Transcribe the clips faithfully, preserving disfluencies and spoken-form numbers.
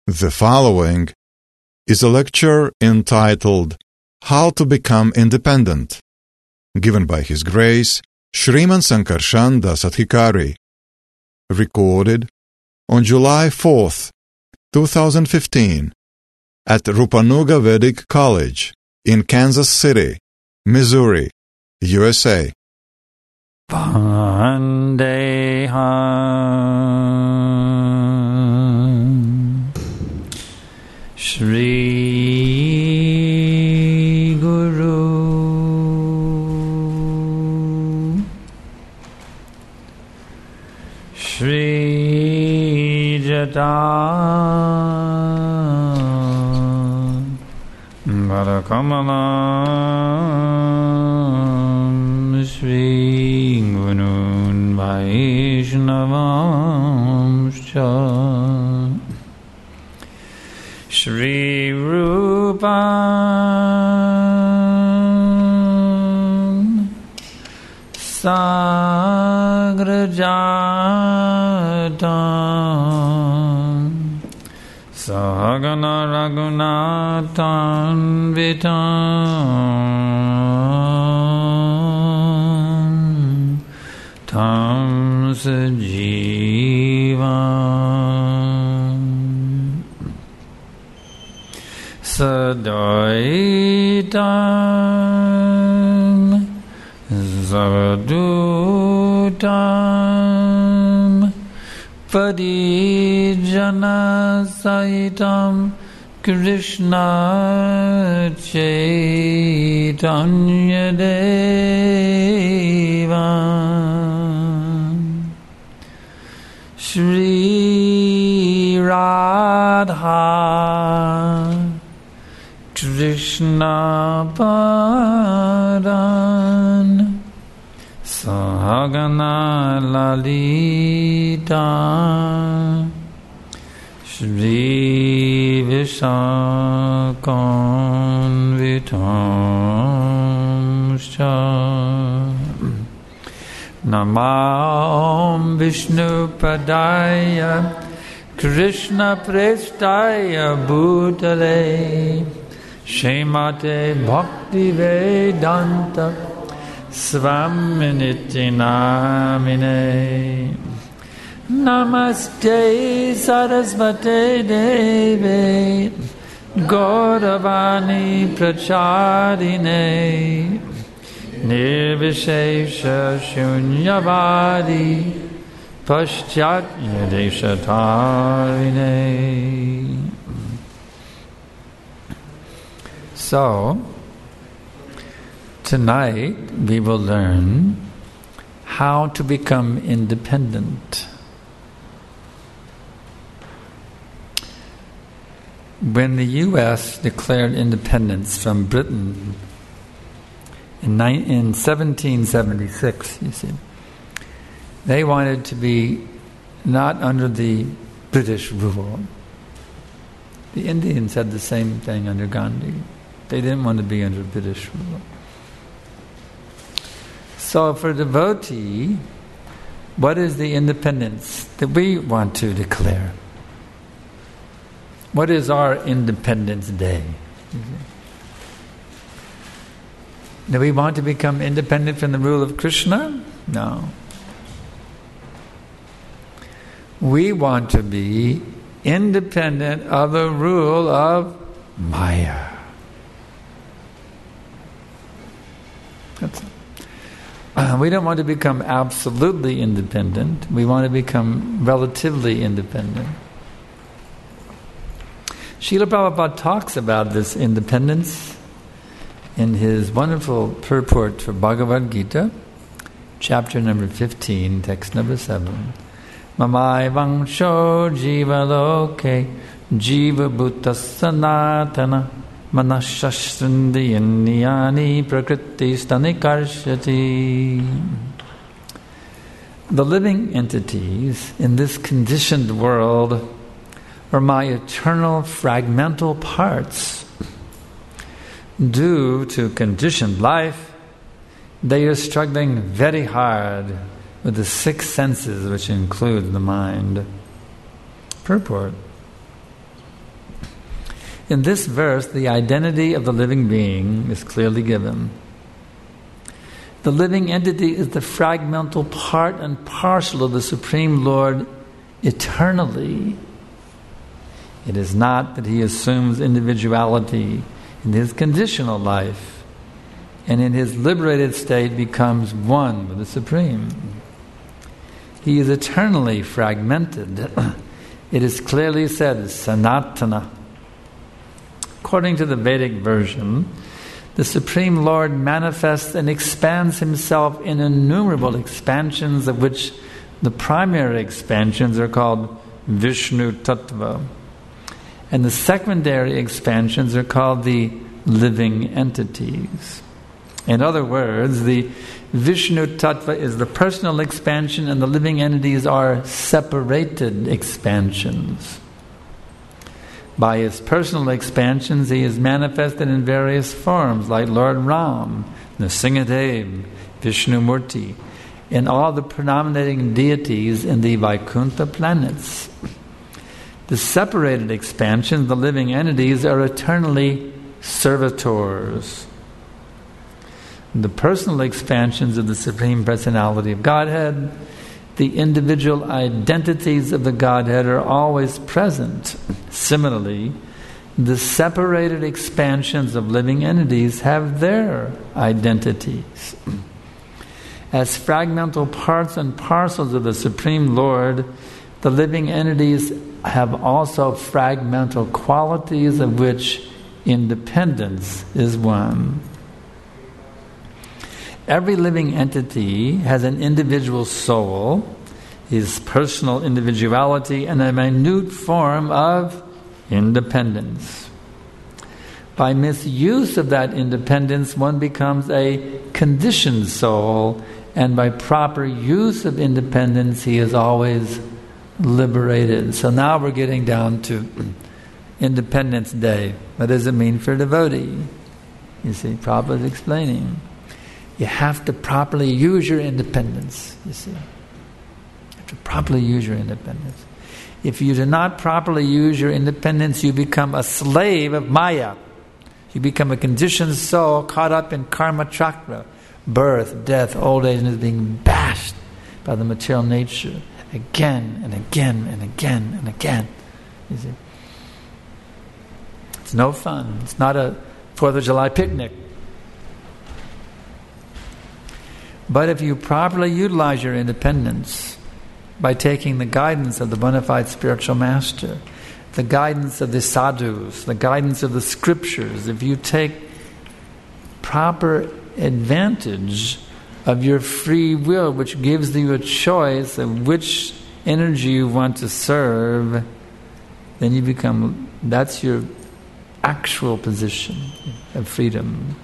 The following is a lecture entitled How to Become Independent, given by His Grace Shriman Sankarshan Das Adhikari, recorded on July fourth, twenty fifteen, at Rupanuga Vedic College in Kansas City, Missouri, U S A. Vandeham Shri Guru Shri Jata Varakamalam Shri Gunun Vaishnavamscha Shri Rupa Sagrajatam Sahagana Raghunathan Vitam Tam Sajivam Sadaitam Zavadutam Padijana Saitam Krishna Chaitanya Devam Shri Radha Krishna Padan Sahagana Lalita Shri Vishakanvitamscha Namam Vishnu Padaya Krishna Prestaya Bhutale Shemate Bhakti Vedanta Svaminiti Namine Namaste Sarasvate Deve Gauravani Prachadine Nirvishesha Shunyavadi Paschatya Deshatarine. So, tonight we will learn how to become independent. When the U S declared independence from Britain in, in seventeen seventy-six, you see, they wanted to be not under the British rule. The Indians had the same thing under Gandhi. They didn't want to be under British rule. So for a devotee, what is the independence that we want to declare? What is our Independence Day? Do we want to become independent from the rule of Krishna? No. We want to be independent of the rule of Maya. That's it. Uh, we don't want to become absolutely independent. We want to become relatively independent. Srila Prabhupada talks about this independence in his wonderful purport for Bhagavad Gita, chapter number fifteen, text number seven. Mamai vangsho jiva loke jiva bhuta sanatana manashashrindiyani prakriti stanikarshati. The living entities in this conditioned world are my eternal fragmental parts. Due to conditioned life, they are struggling very hard with the six senses, which include the mind. Purport. In this verse, the identity of the living being is clearly given. The living entity is the fragmental part and parcel of the Supreme Lord eternally. It is not that he assumes individuality in his conditional life and in his liberated state becomes one with the Supreme. He is eternally fragmented. It is clearly said, Sanatana. According to the Vedic version, the Supreme Lord manifests and expands himself in innumerable expansions, of which the primary expansions are called Vishnu Tattva, and the secondary expansions are called the living entities. In other words, the Vishnu Tattva is the personal expansion and the living entities are separated expansions. By his personal expansions, he is manifested in various forms, like Lord Ram, Nrsimhadev, Vishnu Murti, and all the predominating deities in the Vaikuntha planets. The separated expansions, the living entities, are eternally servitors. The personal expansions of the Supreme Personality of Godhead, the individual identities of the Godhead are always present. Similarly, the separated expansions of living entities have their identities. As fragmental parts and parcels of the Supreme Lord, the living entities have also fragmental qualities of which independence is one. Every living entity has an individual soul, his personal individuality, and a minute form of independence. By misuse of that independence, one becomes a conditioned soul, and by proper use of independence, he is always liberated. So now we're getting down to Independence Day. What does it mean for a devotee? You see, Prabhupada is explaining. You have to properly use your independence, you see. You have to properly use your independence. If you do not properly use your independence, you become a slave of Maya. You become a conditioned soul caught up in karma chakra, birth, death, old age, and is being bashed by the material nature again and again and again and again. You see. It's no fun. It's not a Fourth of July picnic. But if you properly utilize your independence by taking the guidance of the bona fide spiritual master, the guidance of the sadhus, the guidance of the scriptures, if you take proper advantage of your free will, which gives you a choice of which energy you want to serve, then you become, that's your actual position of freedom.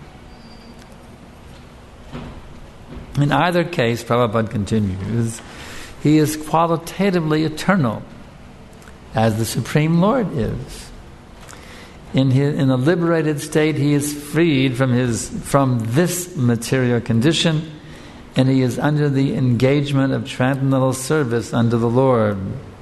In either case, Prabhupada continues, he is qualitatively eternal, as the Supreme Lord is. In his, in a liberated state, he is freed from his from this material condition, and he is under the engagement of transcendental service unto the Lord.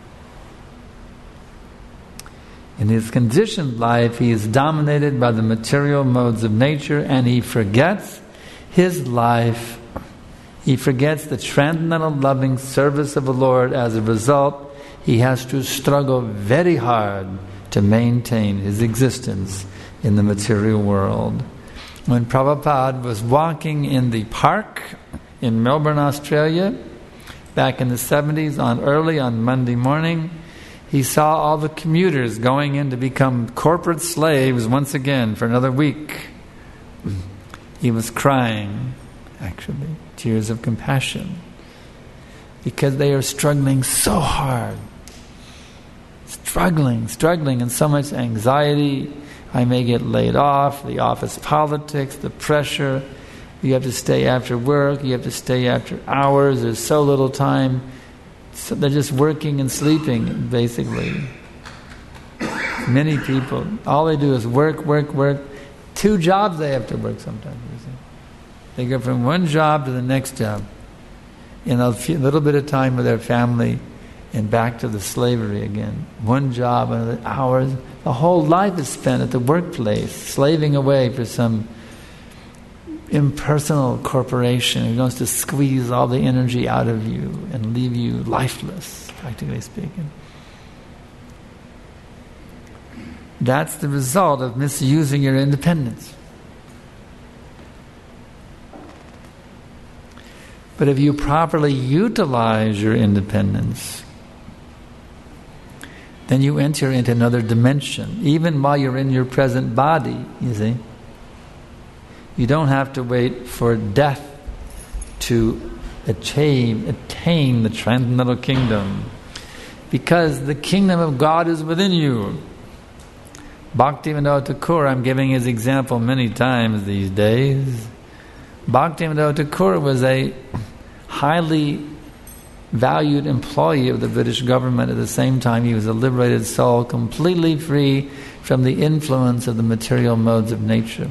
In his conditioned life, he is dominated by the material modes of nature, and he forgets his life. He forgets the transcendental loving service of the Lord. As a result, he has to struggle very hard to maintain his existence in the material world. When Prabhupada was walking in the park in Melbourne, Australia, back in the seventies, on early on Monday morning, he saw all the commuters going in to become corporate slaves once again for another week. He was crying, actually, tears of compassion, because they are struggling so hard. Struggling, struggling, and so much anxiety. I may get laid off, the office politics, the pressure. You have to stay after work, you have to stay after hours, there's so little time. So they're just working and sleeping, basically. Many people, all they do is work, work, work. Two jobs they have to work sometimes. You see. They go from one job to the next job in a few, little bit of time with their family and back to the slavery again. One job, another hours, A whole life is spent at the workplace, slaving away for some impersonal corporation who wants to squeeze all the energy out of you and leave you lifeless, practically speaking. That's the result of misusing your independence. But if you properly utilize your independence, then you enter into another dimension, even while you're in your present body, you see. You don't have to wait for death to attain, attain the transcendental kingdom, because the kingdom of God is within you. Bhaktivinoda Thakur, I'm giving his example many times these days. Bhaktivinoda Thakur was a highly valued employee of the British government. At the same time, he was a liberated soul, completely free from the influence of the material modes of nature.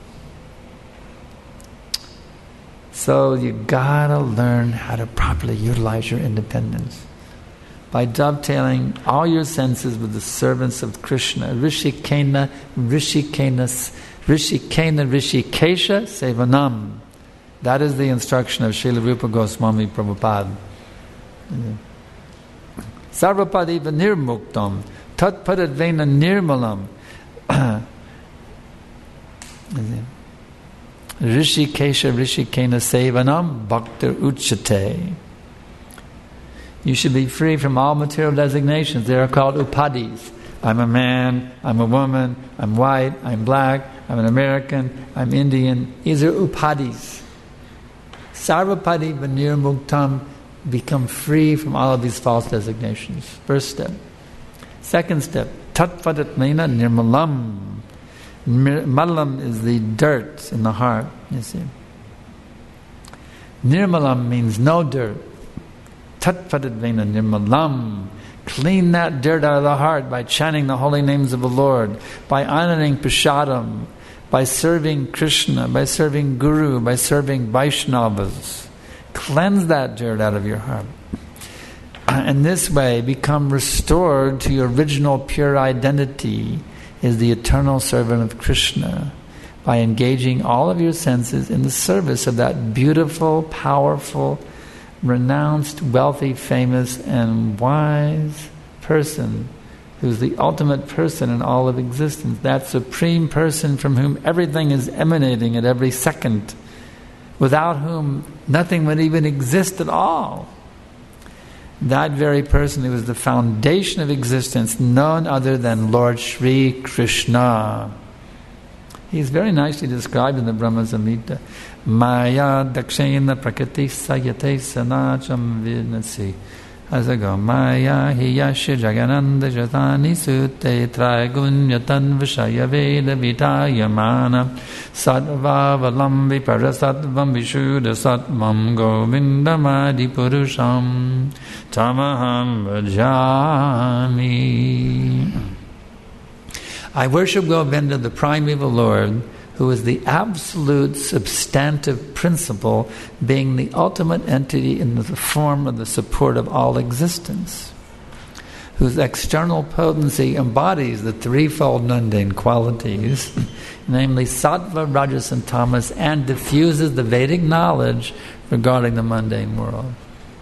So you gotta learn how to properly utilize your independence by dovetailing all your senses with the servants of Krishna. Rishikena, Rishikena, Rishikena, Rishikesha Sevanam. That is the instruction of Srila Rupa Goswami Prabhupada. Sarvapadiva nirmuktam, tatpadadvena nirmalam. Rishikesha Rishikena Sevanam Bhaktir Uchate. You should be free from all material designations. They are called upadis. I'm a man, I'm a woman, I'm white, I'm black, I'm an American, I'm Indian. These are upadis. Sarvapadi Vanir Muktam, become free from all of these false designations. First step. Second step, Tatvadatmena Nirmalam. Malam is the dirt in the heart, you see. Nirmalam means no dirt. Tatpadadvena nirmalam. Clean that dirt out of the heart by chanting the holy names of the Lord, by honoring prasadam, by serving Krishna, by serving Guru, by serving Vaishnavas. Cleanse that dirt out of your heart. And this way, become restored to your original pure identity as the eternal servant of Krishna, by engaging all of your senses in the service of that beautiful, powerful, renounced, wealthy, famous, and wise person who's the ultimate person in all of existence, that supreme person from whom everything is emanating at every second, without whom nothing would even exist at all. That very person who is the foundation of existence, none other than Lord Shri Krishna. He's very nicely described in the Brahma Samhita. Maya dakshena prakriti sayate sanacham vidnasi. As I go, Maya hiyashi jagananda jatani sute traigunyatan vishaya veda vitayamana satvavalambi parasatvam vishuddha satvam govindamadi purusham tamaham bhajami. I worship Govinda, the primeval Lord, who is the absolute substantive principle, being the ultimate entity in the form of the support of all existence, whose external potency embodies the threefold mundane qualities, namely sattva, rajas, and tamas, and diffuses the Vedic knowledge regarding the mundane world.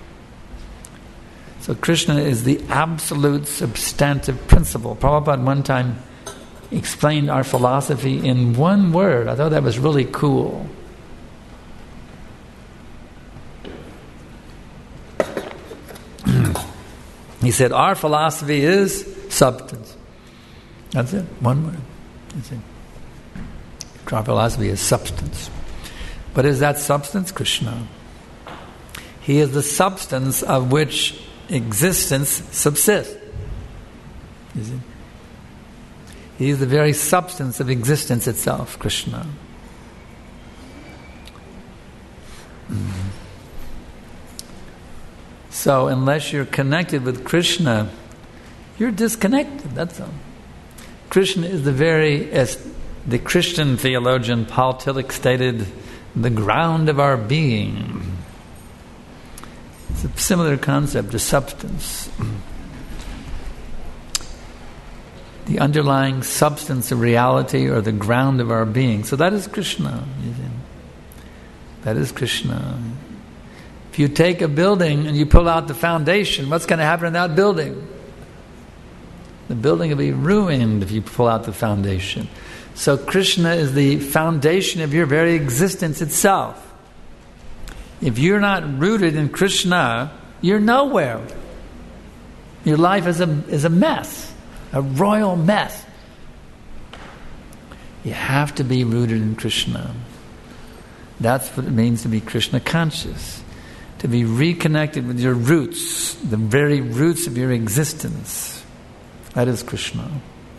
So Krishna is the absolute substantive principle. Prabhupada one time explained our philosophy in one word. I thought that was really cool. He said, our philosophy is substance. That's it, one word. That's it. Our philosophy is substance. What is that substance? Krishna. He is the substance of which existence subsists. You see? He is the very substance of existence itself, Krishna. Mm-hmm. So unless you're connected with Krishna, you're disconnected, that's all. Krishna is the very, as the Christian theologian Paul Tillich stated, the ground of our being. It's a similar concept to substance. the underlying substance of reality or the ground of our being. So that is Krishna. That is Krishna. If you take a building and you pull out the foundation, what's going to happen in that building? The building will be ruined if you pull out the foundation. So Krishna is the foundation of your very existence itself. If you're not rooted in Krishna, you're nowhere. Your life is a, is a mess, a royal mess. You have to be rooted in Krishna. That's what it means to be Krishna conscious. To be reconnected with your roots, the very roots of your existence. That is Krishna.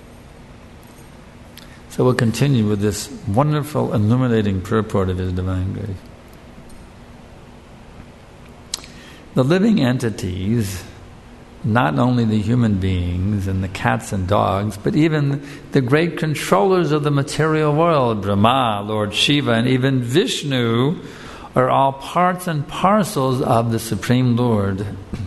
So we'll continue with this wonderful, illuminating purport of His Divine Grace. The living entities, not only the human beings and the cats and dogs, but even the great controllers of the material world, Brahma, Lord Shiva, and even Vishnu, are all parts and parcels of the Supreme Lord.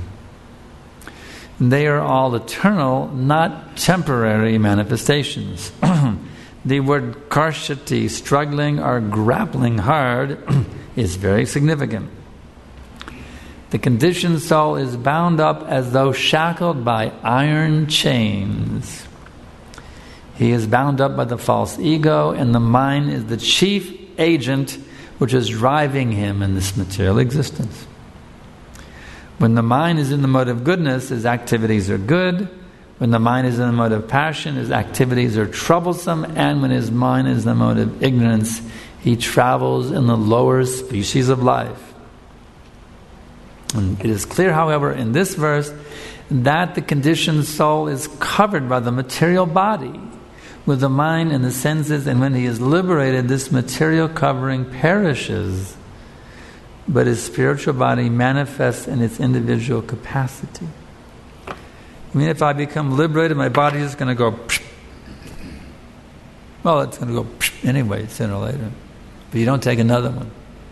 They are all eternal, not temporary manifestations. The word karshati, struggling or grappling hard, is very significant. The conditioned soul is bound up as though shackled by iron chains. He is bound up by the false ego, and the mind is the chief agent which is driving him in this material existence. When the mind is in the mode of goodness, his activities are good. When the mind is in the mode of passion, his activities are troublesome. And when his mind is in the mode of ignorance, he travels in the lower species of life. And it is clear, however, in this verse that the conditioned soul is covered by the material body with the mind and the senses, and when he is liberated, this material covering perishes, but his spiritual body manifests in its individual capacity. I mean, if I become liberated, my body is going to go psh. Well, it's going to go psh anyway, sooner or later. But you don't take another one.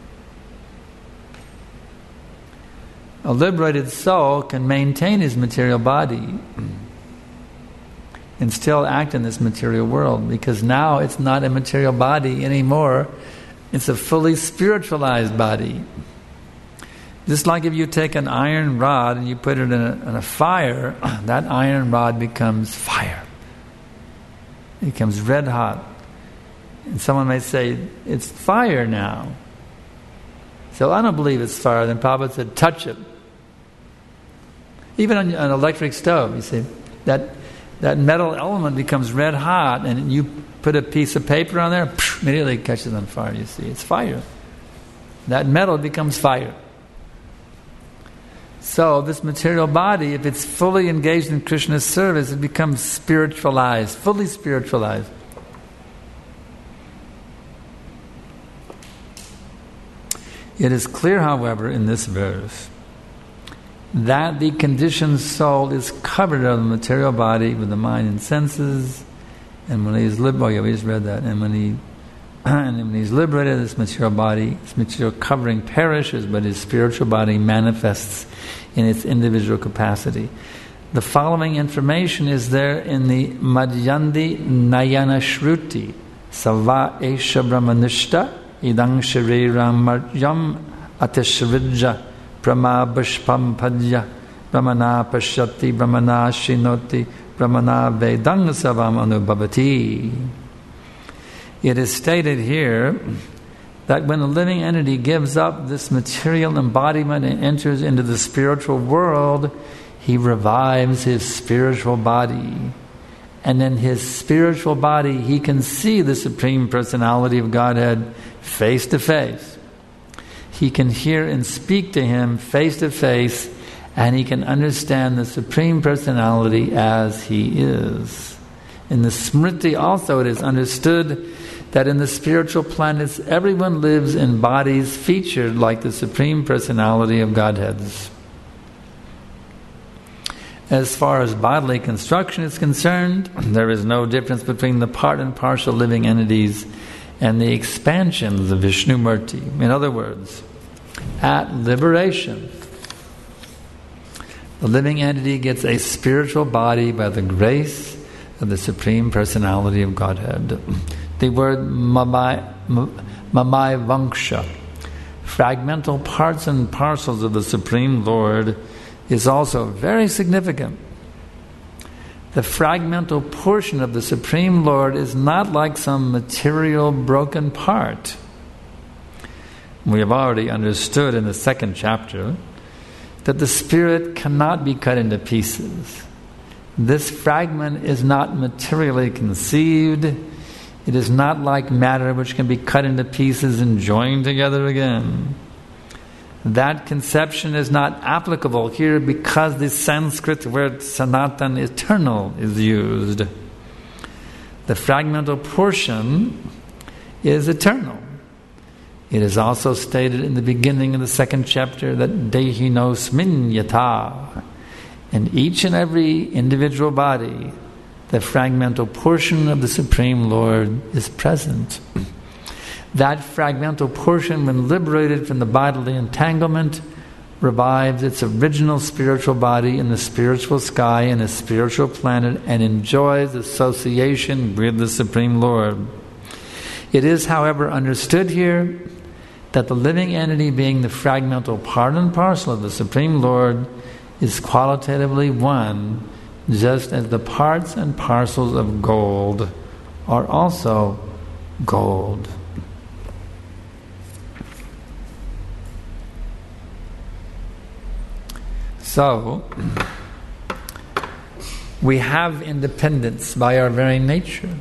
A liberated soul can maintain his material body and still act in this material world, because now it's not a material body anymore. It's a fully spiritualized body. Just like if you take an iron rod and you put it in a, in a fire, that iron rod becomes fire. It becomes red hot. And someone may say, it's fire now. So I don't believe it's fire. Then Prabhupada said, touch it. Even on an electric stove, you see, that that metal element becomes red hot, and you put a piece of paper on there, psh, immediately it catches on fire, you see. It's fire. That metal becomes fire. So this material body, if it's fully engaged in Krishna's service, it becomes spiritualized, fully spiritualized. It is clear, however, in this verse, that the conditioned soul is covered of the material body with the mind and senses, and when he is liberated, oh yeah, we just read that, and when he and when he's liberated, this material body, this material covering perishes, but his spiritual body manifests in its individual capacity. The following information is there in the Madhyandi Nayana Shruti, Sava Esha Brahmanishta Idang Shariram Marjam Ateshvidja Brahma Bashpam Padya Brahmana Pashyati Brahmana Shinoti Brahmana Vedang Savam Anubhavati. It is stated here that when a living entity gives up this material embodiment and enters into the spiritual world, he revives his spiritual body. And in his spiritual body, he can see the Supreme Personality of Godhead face to face. He can hear and speak to Him face to face, and he can understand the Supreme Personality as He is. In the Smriti also it is understood that in the spiritual planets everyone lives in bodies featured like the Supreme Personality of Godheads. As far as bodily construction is concerned, there is no difference between the part and partial living entities and the expansions of Vishnumurti. In other words, at liberation, the living entity gets a spiritual body by the grace of the Supreme Personality of Godhead. The word mamai, mamai vanksha, fragmental parts and parcels of the Supreme Lord, is also very significant. The fragmental portion of the Supreme Lord is not like some material broken part. We have already understood in the second chapter that the Spirit cannot be cut into pieces. This fragment is not materially conceived. It is not like matter which can be cut into pieces and joined together again. That conception is not applicable here because the Sanskrit word Sanatan, eternal, is used. The fragmental portion is eternal. It is also stated in the beginning of the second chapter that Dehinosmin yata. In each and every individual body, the fragmental portion of the Supreme Lord is present. That fragmental portion, when liberated from the bodily entanglement, revives its original spiritual body in the spiritual sky and the spiritual planet and enjoys association with the Supreme Lord. It is, however, understood here that the living entity, being the fragmental part and parcel of the Supreme Lord, is qualitatively one, just as the parts and parcels of gold are also gold. So, we have independence by our very nature.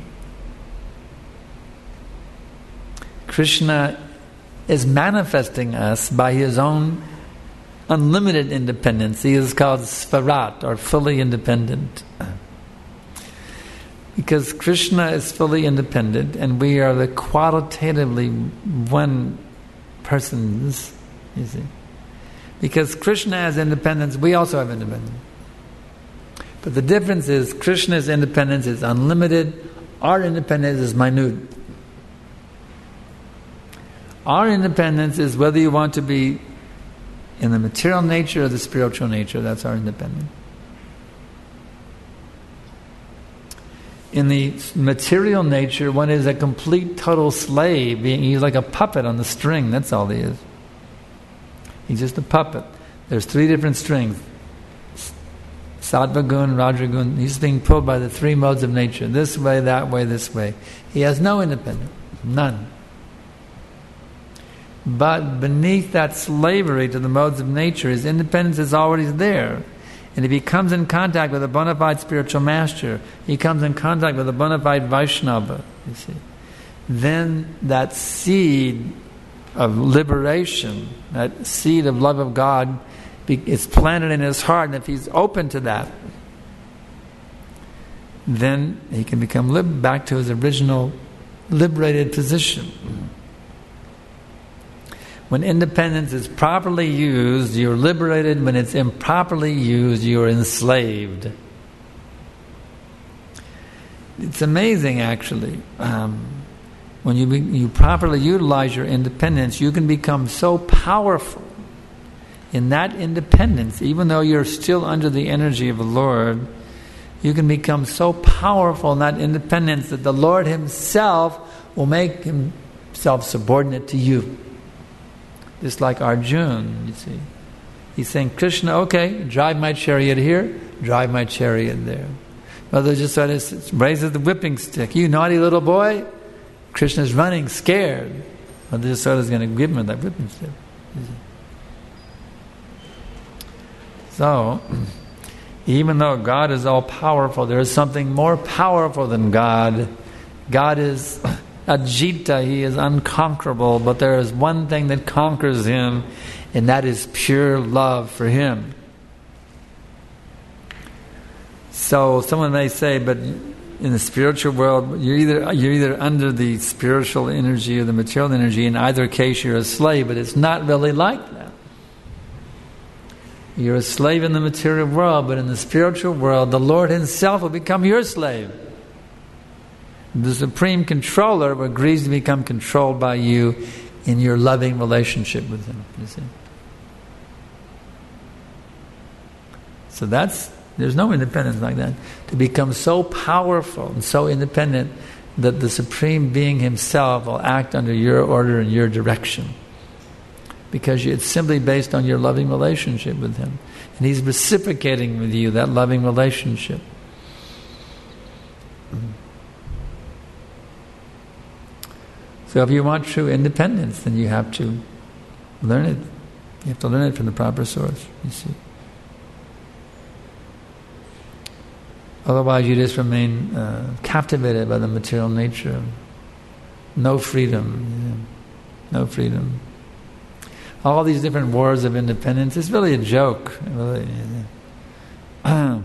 Krishna is manifesting us by his own unlimited independence. He is called Svarat, or fully independent. Because Krishna is fully independent and we are the qualitatively one persons, you see. Because Krishna has independence, we also have independence. But the difference is Krishna's independence is unlimited, our independence is minute. Our independence is whether you want to be in the material nature or the spiritual nature. That's our independence. In the material nature, one is a complete, total slave. Being, he's like a puppet on the string. That's all he is. He's just a puppet. There's three different strings. Sattva gun, Rajagun. He's being pulled by the three modes of nature. This way, that way, this way. He has no independence. None. But beneath that slavery to the modes of nature, his independence is already there. And if he comes in contact with a bona fide spiritual master, he comes in contact with a bona fide Vaishnava, you see, then that seed of liberation, that seed of love of God, is planted in his heart. And if he's open to that, then he can become lib- back to his original liberated position. When independence is properly used, you're liberated. When it's improperly used, you're enslaved. It's amazing, actually. Um, when you be, you properly utilize your independence, you can become so powerful in that independence, even though you're still under the energy of the Lord. You can become so powerful in that independence that the Lord himself will make himself subordinate to you. Just like Arjuna, you see. He's saying, Krishna, okay, drive my chariot here, drive my chariot there. Mother just sort of raises the whipping stick. You naughty little boy. Krishna's running, scared. Mother just sort of is going to give him that whipping stick. So, even though God is all-powerful, there is something more powerful than God. God is Ajita, he is unconquerable, but there is one thing that conquers him, and that is pure love for him. So someone may say, but in the spiritual world, you're either you're either under the spiritual energy or the material energy. In either case, you're a slave, but it's not really like that. You're a slave in the material world, but in the spiritual world, the Lord himself will become your slave. The Supreme Controller agrees to become controlled by you in your loving relationship with him, you see. So that's There's no independence like that. To become so powerful and so independent that the Supreme Being Himself will act under your order and your direction. Because it's simply based on your loving relationship with Him. And He's reciprocating with you that loving relationship. So if you want true independence, then you have to learn it. You have to learn it from the proper source, you see. Otherwise you just remain uh, captivated by the material nature. No freedom. Yeah. No freedom. All these different wars of independence, it's really a joke. Really. Yeah.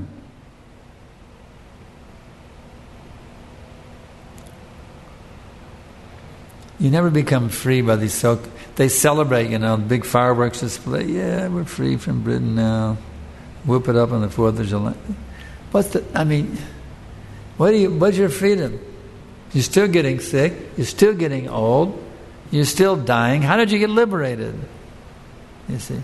You never become free by these so... They celebrate, you know, big fireworks display. Yeah, we're free from Britain now. Whoop it up on the fourth of July. What's the... I mean, what do you... What's your freedom? You're still getting sick. You're still getting old. You're still dying. How did you get liberated? You see.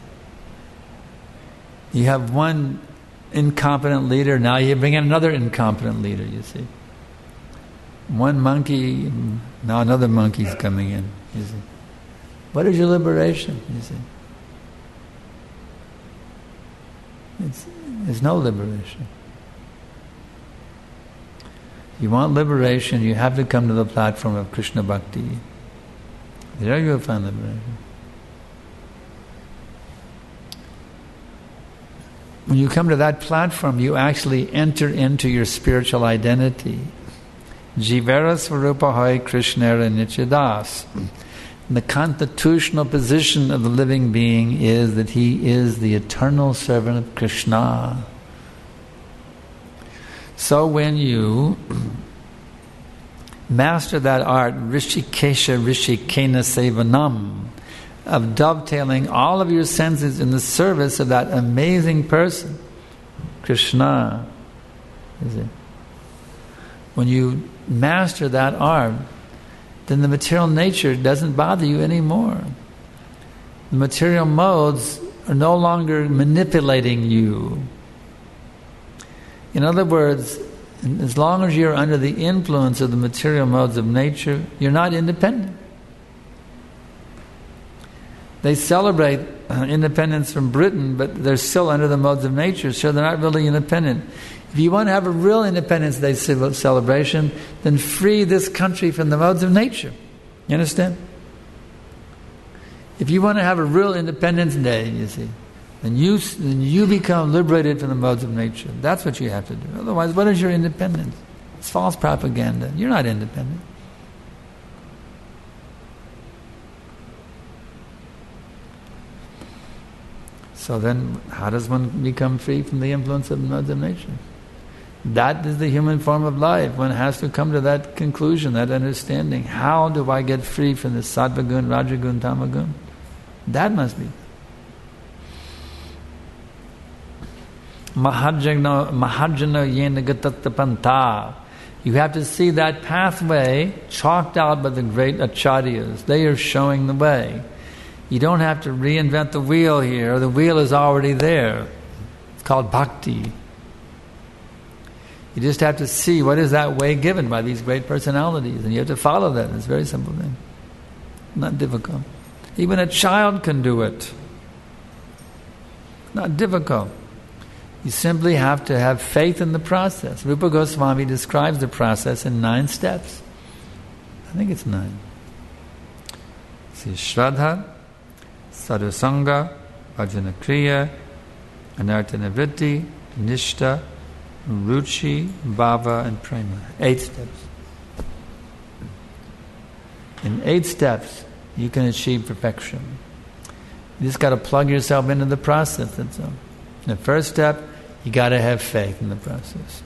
You have one incompetent leader. Now you bring in another incompetent leader, you see. One monkey, now another monkey's coming in, you see. What is your liberation, you see? It's, there's no liberation. If you want liberation, you have to come to the platform of Krishna Bhakti. There you will find liberation. When you come to that platform, you actually enter into your spiritual identity. Jivara Swarupa Hai Krishnera Nityadas. The constitutional position of the living being is that he is the eternal servant of Krishna. So when you master that art, Rishikesha Rishikena Sevanam, of dovetailing all of your senses in the service of that amazing person, Krishna, is it? When you master that art, then the material nature doesn't bother you anymore. The material modes are no longer manipulating you. In other words, as long as you're under the influence of the material modes of nature, you're not independent. They celebrate independence from Britain, but they're still under the modes of nature, so they're not really independent. If you want to have a real Independence Day celebration, then free this country from the modes of nature. You understand? If you want to have a real Independence Day, you see, then you, then you become liberated from the modes of nature. That's what you have to do. Otherwise, what is your independence? It's false propaganda. You're not independent. So then, how does one become free from the influence of the modes of nature? That is the human form of life. One has to come to that conclusion, that understanding. How do I get free from the sattva gun, rajagun, tamagun? That must be. Mahajana yena gatattapanta. You have to see that pathway chalked out by the great acharyas. They are showing the way. You don't have to reinvent the wheel here. The wheel is already there. It's called bhakti. You just have to see what is that way given by these great personalities, and you have to follow that. It's a very simple thing. Not difficult. Even a child can do it. Not difficult. You simply have to have faith in the process. Rupa Goswami describes the process in nine steps. I think it's nine. See, Shraddha, Sadhusanga, Bhajana Kriya, Anartha-nivritti, Nishta, Ruchi, Bhava, and Prema. Eight steps. In eight steps, you can achieve perfection. You just got to plug yourself into the process. That's all. The first step, you got to have faith in the process.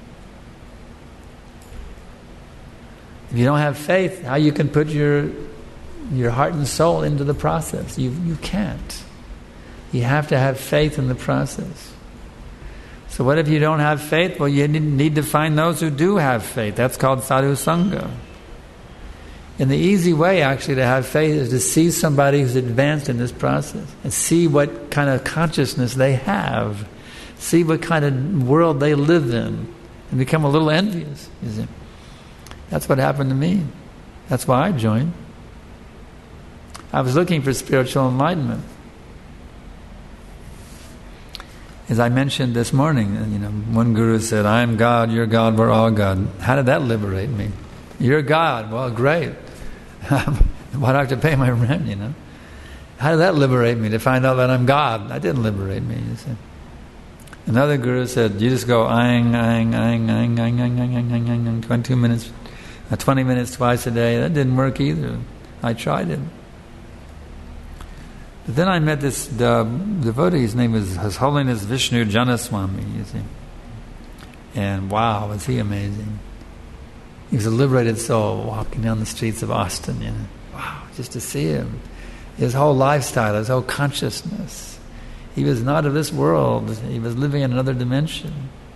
If you don't have faith, how you can put your your heart and soul into the process? You you can't. You have to have faith in the process. So what if you don't have faith? Well, you need to find those who do have faith. That's called sadhu sangha. And the easy way, actually, to have faith is to see somebody who's advanced in this process and see what kind of consciousness they have. see what kind of world they live in, and become a little envious, you see. That's what happened to me. That's why I joined. I was looking for spiritual enlightenment. As I mentioned this morning, you know, one guru said, "I am God, you're God, we're all God." How did that liberate me? You're God. Well, great. Why do I have to pay my rent, you know? How did that liberate me, to find out that I'm God? That didn't liberate me, you see. Another guru said, you just go ang, ang, ang, ang, ang, ang, ang, ang, ang, ang, ang, twenty-two minutes, uh, twenty minutes twice a day. That didn't work either. I tried it. But then I met this uh, devotee. His name was His Holiness Vishnu Janaswami, you see. And wow, was he amazing. He was a liberated soul walking down the streets of Austin, you know. Wow, just to see him. His whole lifestyle, his whole consciousness. He was not of this world. He was living in another dimension.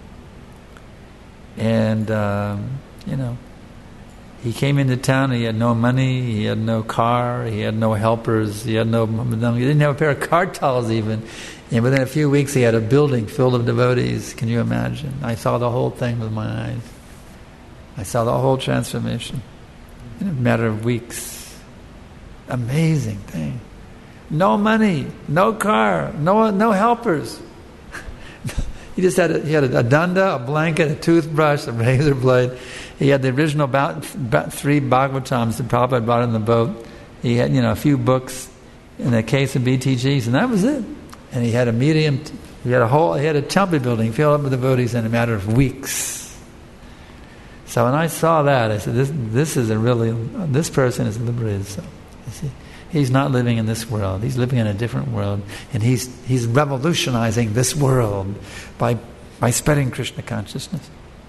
And, um, you know, he came into town, he had no money, he had no car, he had no helpers, he had no, he didn't have a pair of card towels even. And within a few weeks he had a building filled of devotees. Can you imagine? I saw the whole thing with my eyes. I saw the whole transformation in a matter of weeks. Amazing thing. No money, no car, no no helpers. He just had a, he had a, a danda, a blanket, a toothbrush, a razor blade. He had the original about, about three Bhagavatams that Prabhupada brought in the boat. He had, you know, a few books in a case of B T Gs, and that was it. And he had a medium. He had a whole. He had a temple building filled up with devotees in a matter of weeks. So when I saw that, I said, "This, this is a really, this person is a liberated soul. You see, he's not living in this world. He's living in a different world, and he's he's revolutionizing this world by by spreading Krishna consciousness."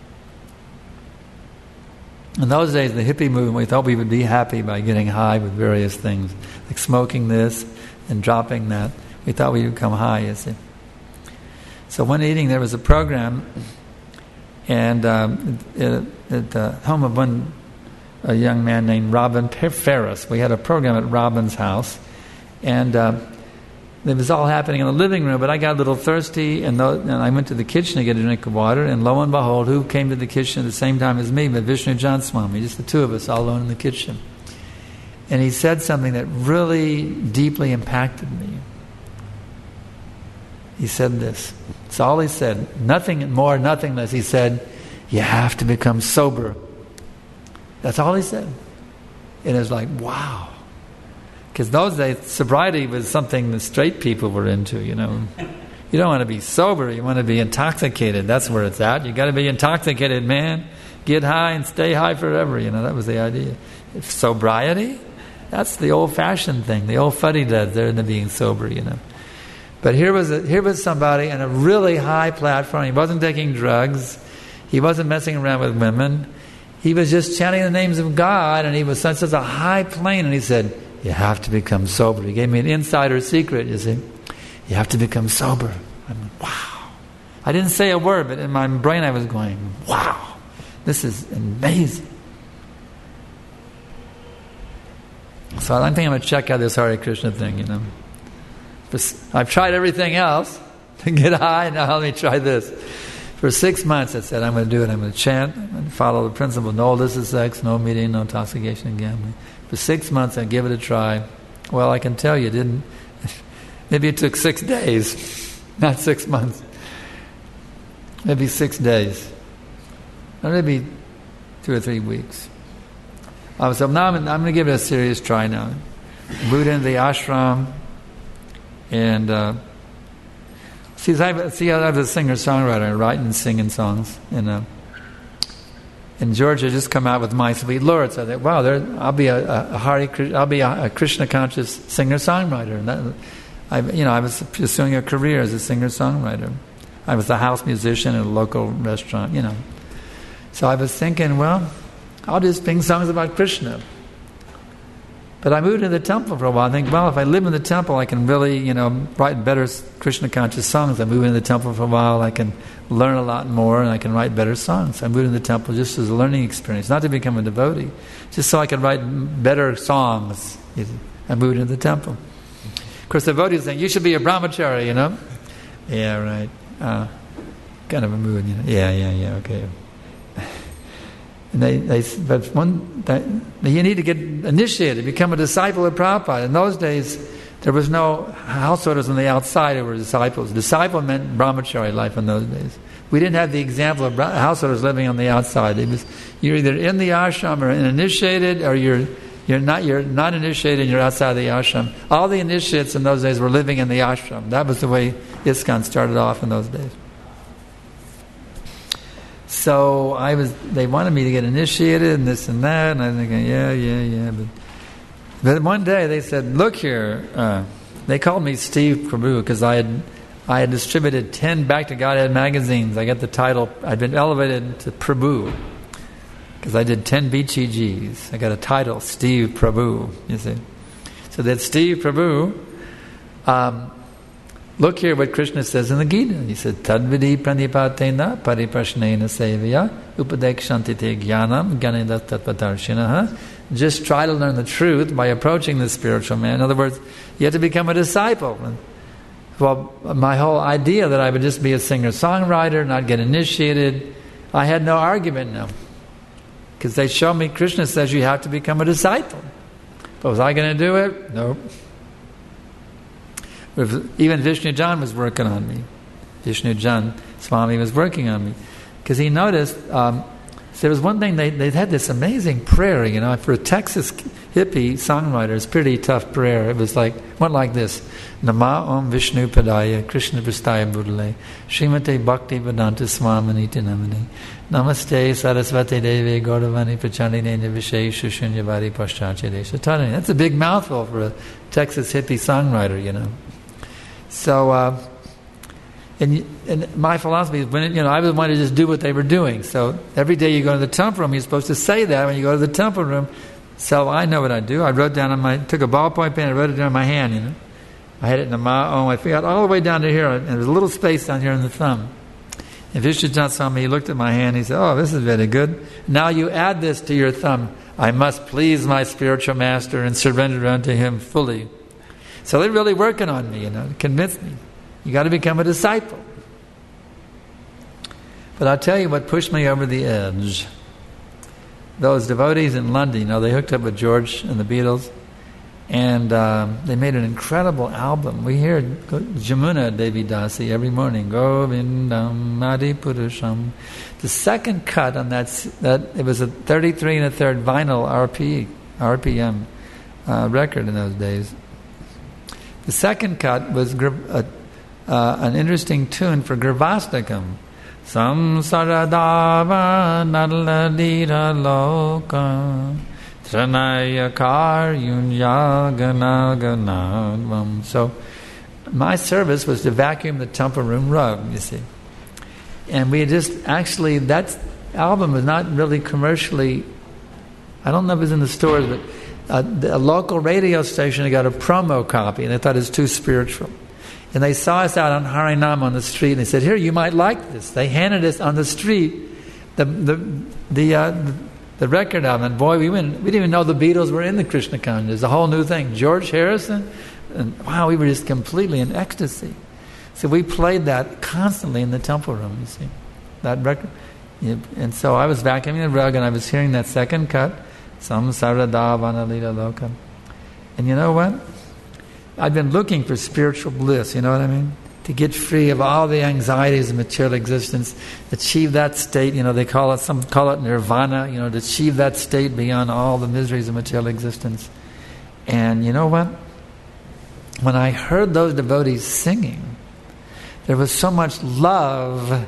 In those days, the hippie movement, we thought we would be happy by getting high with various things, like smoking this and dropping that. We thought we would become high, you see. So one evening there was a program. And um, at, at the home of one a young man named Robin Ferris, we had a program at Robin's house, and uh, it was all happening in the living room. But I got a little thirsty, and, th- and I went to the kitchen to get a drink of water. And lo and behold, who came to the kitchen at the same time as me? But Vishnu Janaswami, just the two of us, all alone in the kitchen. And he said something that really deeply impacted me. He said this. That's all he said. Nothing more, nothing less. He said, you have to become sober. That's all he said. And it was like, wow. Because those days, sobriety was something the straight people were into, you know. You don't want to be sober. You want to be intoxicated. That's where it's at. You got to be intoxicated, man. Get high and stay high forever. You know, that was the idea. If sobriety, that's the old-fashioned thing. The old fuddy-dudds, they're into being sober, you know. But here was a, here was somebody in a really high platform. He wasn't taking drugs. He wasn't messing around with women. He was just chanting the names of God, and he was such, such a high plane. And he said, you have to become sober. He gave me an insider secret, you see. You have to become sober. I mean, wow. I didn't say a word, but in my brain I was going, wow, this is amazing. So I think I'm going to check out this Hare Krishna thing, you know. I've tried everything else to get high. Now let me try this. For six months I said, I'm going to do it. I'm going to chant and follow the principle. No illicit sex, no meeting, no intoxication and gambling. For six months I give it a try. Well, I can tell you it didn't. Maybe it took six days, not six months. Maybe six days. Or maybe two or three weeks. I was, so now I'm, I'm going to give it a serious try now. Moved into the ashram. And uh, see, I have, see, I have a singer-songwriter. I write and sing in songs. And uh, in Georgia, just come out with My Sweet Lord. So I thought, wow, there, I'll be a, a, a Hari, I'll be a, a Krishna-conscious singer-songwriter. And that, I, you know, I was pursuing a career as a singer-songwriter. I was a house musician at a local restaurant. You know, so I was thinking, well, I'll just sing songs about Krishna. But I moved into the temple for a while. I think, well, if I live in the temple, I can really, you know, write better Krishna-conscious songs. I moved into the temple for a while. I can learn a lot more, and I can write better songs. I moved into the temple just as a learning experience, not to become a devotee, just so I could write better songs. I moved into the temple. Of course, the devotees think, you should be a brahmachari, you know. Yeah, right. Uh, kind of a mood, you know. Yeah, yeah, yeah, okay. And they, they, but one, they, you need to get initiated, become a disciple of Prabhupada. In those days, there was no householders on the outside who were disciples. Disciple meant brahmachari life in those days. We didn't have the example of householders living on the outside. It was, you're either in the ashram or initiated, or you're you're not you're not initiated and you're outside the ashram. All the initiates in those days were living in the ashram. That was the way ISKCON started off in those days. So I was. They wanted me to get initiated and this and that, and I was thinking, yeah, yeah, yeah. But, but one day they said, "Look here." Uh, they called me Steve Prabhu because I had I had distributed ten Back to Godhead magazines. I got the title. I'd been elevated to Prabhu because I did ten B T Gs. I got a title, Steve Prabhu. You see, so that Steve Prabhu. Um, Look here what Krishna says in the Gita. He said, Tadvidi pranipatena pariprashnena sevaya upadekshanti te jnanam ganeda tatpatarshinaha. Just try to learn the truth by approaching the spiritual man. In other words, you have to become a disciple. Well, my whole idea that I would just be a singer-songwriter, not get initiated, I had no argument now. Because they showed me, Krishna says you have to become a disciple. But was I going to do it? Nope. Even Vishnu Jan was working on me. Vishnu Jan Swami was working on me. Because he noticed, um, so there was one thing, they they had this amazing prayer, you know, for a Texas hippie songwriter, it's a pretty tough prayer. It was like, went like this. Nama Om Vishnu Padaya Krishna Prastaya Budale Srimate Bhakti Vedanta Swaminiti Namani Namaste Sarasvati Devi Gauravani Prachandine Vishay Shushunyabari Pashchache Desha. That's a big mouthful for a Texas hippie songwriter, you know. So, uh, and, and my philosophy is, when it, you know, I was wanting to just do what they were doing. So every day you go to the temple room, you're supposed to say that when you go to the temple room. So I know what I do. I wrote down on my, took a ballpoint pen, I wrote it down on my hand, you know. I had it in the ma'om. I figured all the way down to here, and there's a little space down here in the thumb. And Vishnujan saw me, he looked at my hand, he said, oh, this is very good. Now you add this to your thumb. I must please my spiritual master and surrender unto him fully. So they're really working on me, you know, to convince me. You got to become a disciple. But I'll tell you what pushed me over the edge. Those devotees in London, you know, they hooked up with George and the Beatles, and um, they made an incredible album. We hear Jamuna Devi Dasi every morning. Govindam Adi Purusham. The second cut on that, that it was a thirty-three and a third vinyl R P, R P M uh, record in those days. The second cut was uh, uh, an interesting tune for Gravastakam. Samsaradava naladira loka tranayakar yunyaganaganadvam. So my service was to vacuum the temple room rug, you see. And we just actually, that album was not really commercially, I don't know if it was in the stores, but Uh, a local radio station got a promo copy, and they thought it was too spiritual. And they saw us out on Harinam on the street, and they said, "Here, you might like this." They handed us on the street the the the, uh, the, the record album, and boy, we went. We didn't even know the Beatles were in the Krishna Consciousness. It was a whole new thing. George Harrison, and wow, we were just completely in ecstasy. So we played that constantly in the temple room. You see, that record, and so I was vacuuming the rug, and I was hearing that second cut. Samsaradhavanalila lokam. And you know what? I've been looking for spiritual bliss, you know what I mean? To get free of all the anxieties of material existence, achieve that state, you know, they call it, some call it nirvana, you know, to achieve that state beyond all the miseries of material existence. And you know what? When I heard those devotees singing, there was so much love.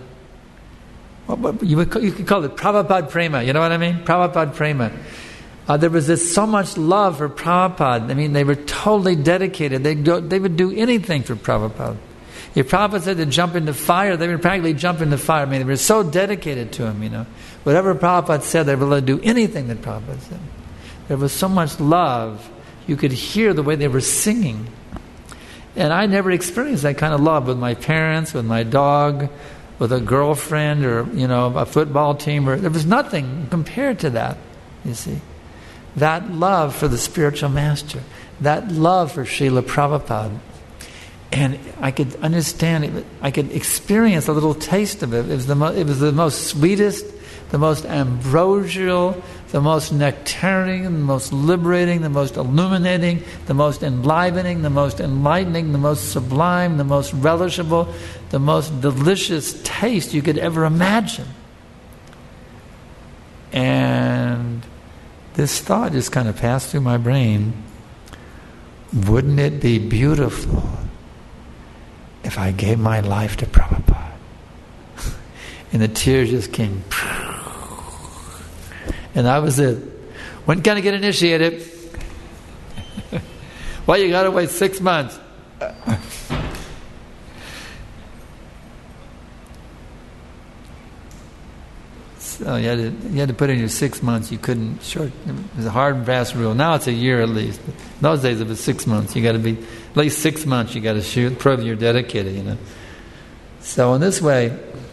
You, would, you could call it Prabhupada Prema, you know what I mean? Prabhupada Prema. Uh, there was this so much love for Prabhupada. I mean, they were totally dedicated. They do, they would do anything for Prabhupada. If Prabhupada said to jump into fire, they would practically jump into fire. I mean, they were so dedicated to him, you know. Whatever Prabhupada said, they were willing to do anything that Prabhupada said. There was so much love. You could hear the way they were singing. And I never experienced that kind of love with my parents, with my dog, with a girlfriend, or, you know, a football team. Or there was nothing compared to that, you see. That love for the spiritual master, that love for Srila Prabhupada. And I could understand it. I could experience a little taste of it. It was the, mo- it was the most sweetest, the most ambrosial, the most nectarian, the most liberating, the most illuminating, the most enlivening, the most enlightening, the most sublime, the most relishable, the most delicious taste you could ever imagine. And this thought just kind of passed through my brain. Wouldn't it be beautiful if I gave my life to Prabhupada? And the tears just came. And that was it. When can I get initiated? Well, you got to wait six months. So you had, to, you had to put in your six months. You couldn't short. It was a hard and fast rule. Now it's a year at least. But in those days it was six months. You got to be at least six months. You got to shoot, prove you're dedicated. You know. So in this way,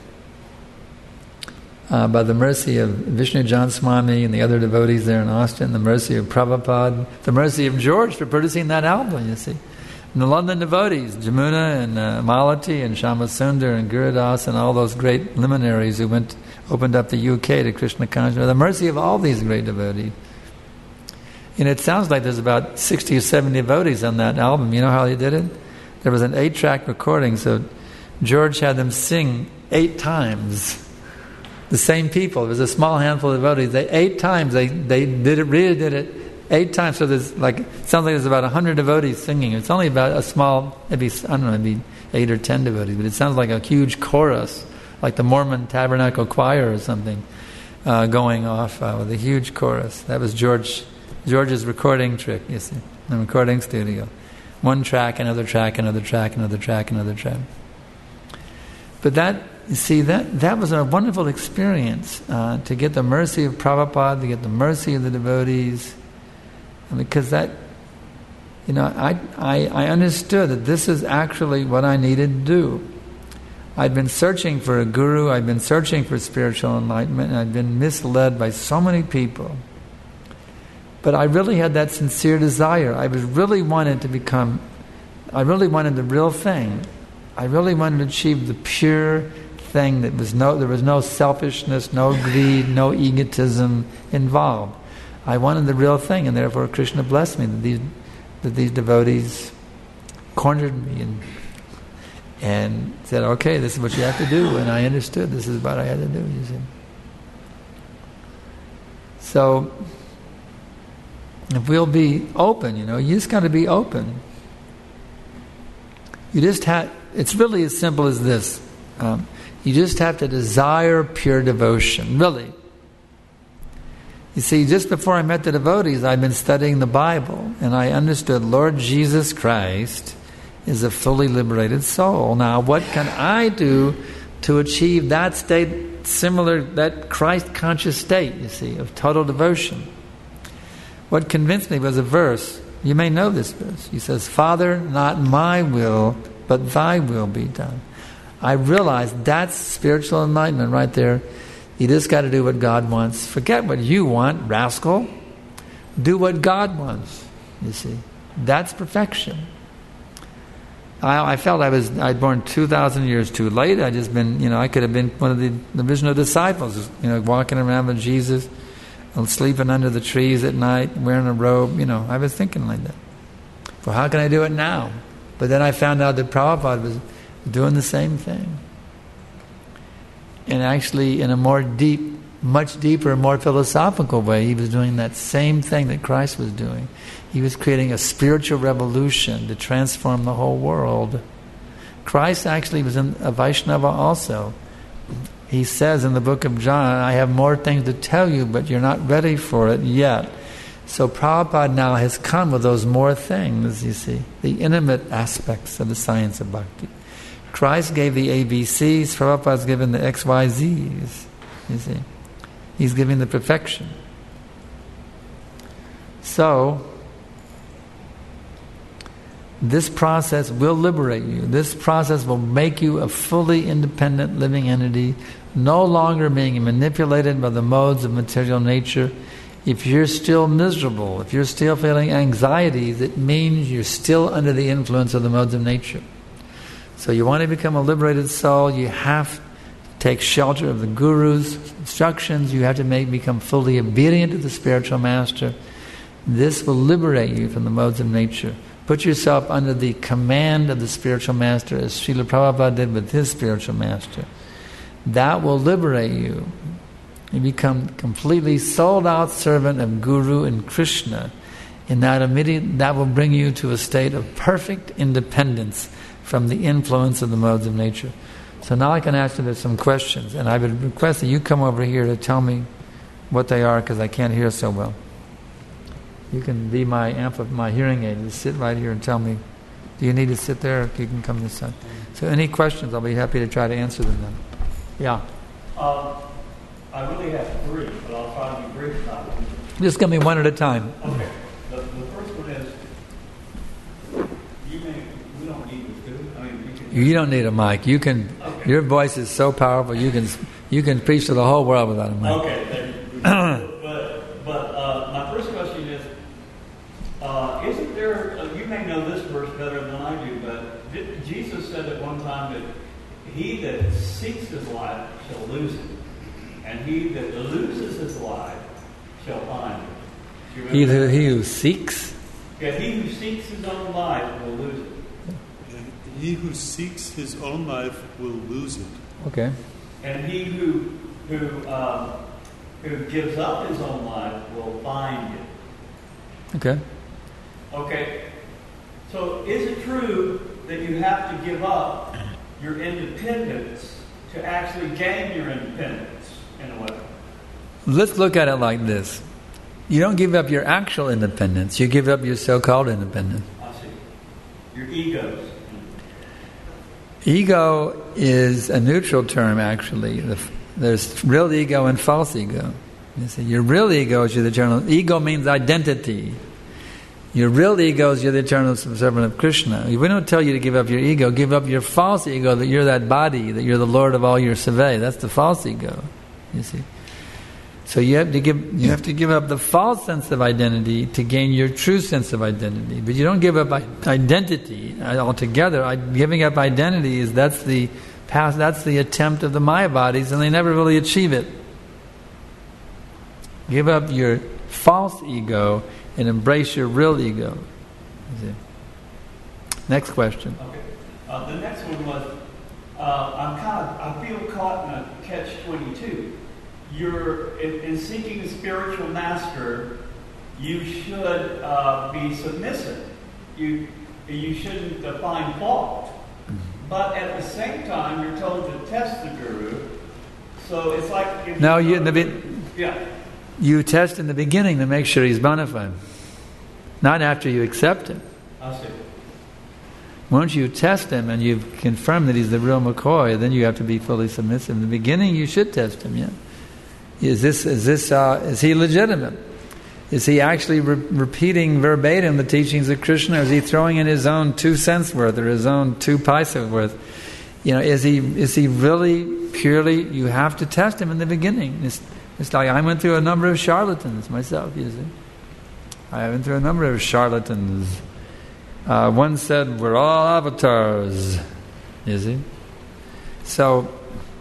uh, by the mercy of Vishnu Jan Swami and the other devotees there in Austin, the mercy of Prabhupada, the mercy of George for producing that album. You see, and the London devotees, Jamuna and uh, Malati and Shamasundar and Gurudas and all those great luminaries who went. Opened up the U K to Krishna consciousness, the mercy of all these great devotees. And it sounds like there's about sixty or seventy devotees on that album. You know how they did it? There was an eight-track recording, so George had them sing eight times. The same people. It was a small handful of devotees. They eight times they they did it, really did it eight times. So there's like it sounds like there's about a hundred devotees singing. It's only about a small, maybe I don't know, maybe eight or ten devotees, but it sounds like a huge chorus. Like the Mormon Tabernacle Choir or something uh, going off uh, with a huge chorus. That was George George's recording trick, you see, the recording studio. One track, another track, another track, another track, another track. But that, you see, that, that was a wonderful experience uh, to get the mercy of Prabhupada, to get the mercy of the devotees, because that, you know, I, I, I understood that this is actually what I needed to do. I'd been searching for a guru, I'd been searching for spiritual enlightenment, and I'd been misled by so many people. But I really had that sincere desire. I was really wanted to become, I really wanted the real thing. I really wanted to achieve the pure thing that was no, there was no selfishness, no greed, no egotism involved. I wanted the real thing, and therefore Krishna blessed me that these, that these devotees cornered me and And said, okay, this is what you have to do. And I understood this is what I had to do, you see. So, if we'll be open, you know, you just got to be open. You just have, it's really as simple as this. Um, you just have to desire pure devotion, really. You see, just before I met the devotees, I'd been studying the Bible, and I understood Lord Jesus Christ is a fully liberated soul. Now, what can I do to achieve that state, similar, that Christ-conscious state, you see, of total devotion? What convinced me was a verse. You may know this verse. He says, Father, not my will, but thy will be done. I realized that's spiritual enlightenment right there. You just got to do what God wants. Forget what you want, rascal. Do what God wants, you see. That's perfection. I, I felt I was I'd born two thousand years too late. I just been you know I could have been one of the, the original disciples, you know, walking around with Jesus, sleeping under the trees at night, wearing a robe. You know, I was thinking like that. Well, how can I do it now? But then I found out that Prabhupada was doing the same thing, and actually in a more deep, much deeper, more philosophical way, he was doing that same thing that Christ was doing. He was creating a spiritual revolution to transform the whole world. Christ actually was in a Vaishnava also. He says in the book of John, I have more things to tell you, but you're not ready for it yet. So Prabhupada now has come with those more things, you see, the intimate aspects of the science of bhakti. Christ gave the A B Cs, Prabhupada's given the X Y Zs, you see. He's giving the perfection. So, this process will liberate you. This process will make you a fully independent living entity, no longer being manipulated by the modes of material nature. If you're still miserable, if you're still feeling anxieties, it means you're still under the influence of the modes of nature. So you want to become a liberated soul, you have to take shelter of the Guru's instructions, you have to make become fully obedient to the spiritual master. This will liberate you from the modes of nature. Put yourself under the command of the spiritual master, as Srila Prabhupada did with his spiritual master. That will liberate you. You become completely sold out servant of Guru and Krishna. In that immediate, that will bring you to a state of perfect independence from the influence of the modes of nature. So now I can answer some questions, and I would request that you come over here to tell me what they are, because I can't hear so well. You can be my ampli- my hearing aid. Just sit right here and tell me. Do you need to sit there, or you can come this side? So any questions, I'll be happy to try to answer them then. Yeah. Um, I really have three, but I'll try to be brief about them. Just give me one at a time. Okay. The, the first one is, you may, we don't need this, do we? I mean, we can... You don't need a mic. You can. Okay. Your voice is so powerful. You can you can preach to the whole world without a mic. Okay. Then, but but uh, my first question is, uh, isn't there? Uh, you may know this verse better than I do, but did, Jesus said at one time that he that seeks his life shall lose it, and he that loses his life shall find it. He who, he who seeks? Yeah, he who seeks his own life will lose it. And he who seeks his own life will lose it. Okay. And he who who um, who gives up his own life will find it. Okay. Okay. So is it true that you have to give up your independence to actually gain your independence in a way? Let's look at it like this. You don't give up your actual independence. You give up your so-called independence. I see. Your egos. Ego is a neutral term, actually. There's real ego and false ego. You see, your real ego is your eternal... Ego means identity. Your real ego is you're the eternal servant of Krishna. We don't tell you to give up your ego. Give up your false ego, that you're that body, that you're the Lord of all your survey. That's the false ego. You see. So you have to give you have to give up the false sense of identity to gain your true sense of identity. But you don't give up identity altogether. Giving up identity is that's the past. That's the attempt of the Maya bodies, and they never really achieve it. Give up your false ego and embrace your real ego. Next question. Okay. Uh, the next one was, uh, I'm kind of, I feel caught in a catch twenty-two. You're in, in seeking a spiritual master, you should uh, be submissive. You you shouldn't uh, find fault. But at the same time, you're told to test the guru. So it's like if no, you, you, the, yeah. You test in the beginning to make sure he's bona fide, not after you accept him. I see. Once you test him and you've confirmed that he's the real McCoy, then you have to be fully submissive. In the beginning, you should test him. Yeah. Is this is this uh, is he legitimate? Is he actually re- repeating verbatim the teachings of Krishna, or is he throwing in his own two cents worth or his own two paisa worth? You know, is he is he really purely? You have to test him in the beginning. It's, it's like I went through a number of charlatans myself. You see, I went through a number of charlatans. Uh, one said we're all avatars. You see, so.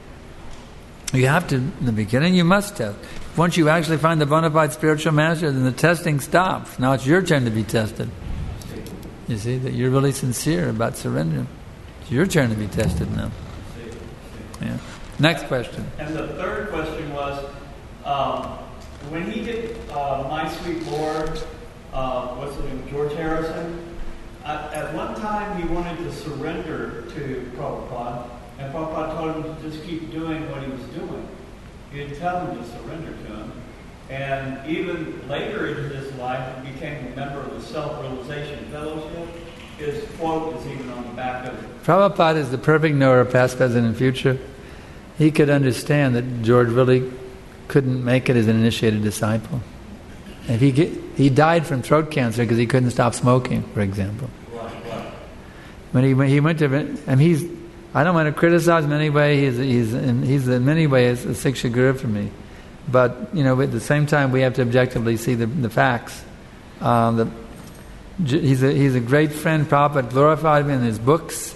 You have to, in the beginning, you must test. Once you actually find the bona fide spiritual master, then the testing stops. Now it's your turn to be tested. You see, that you're really sincere about surrendering. It's your turn to be tested now. Yeah. Next question. And the third question was, um, when he did uh, My Sweet Lord, uh, what's his name, George Harrison, at, at one time he wanted to surrender to Prabhupada. And Prabhupada told him to just keep doing what he was doing. He didn't tell him to surrender to him. And even later in his life, he became a member of the Self-Realization Fellowship. His quote is even on the back of it. Prabhupada is the perfect knower of past, present, and future. He could understand that George really couldn't make it as an initiated disciple. And he get, he died from throat cancer because he couldn't stop smoking, for example. Right, right. When he, when he went to... And he's... I don't want to criticize him in any way. He's he's in, he's in many ways a Siksha Guru for me, but you know at the same time we have to objectively see the the facts. Um, the, he's a he's a great friend. Prabhupada glorified him in his books.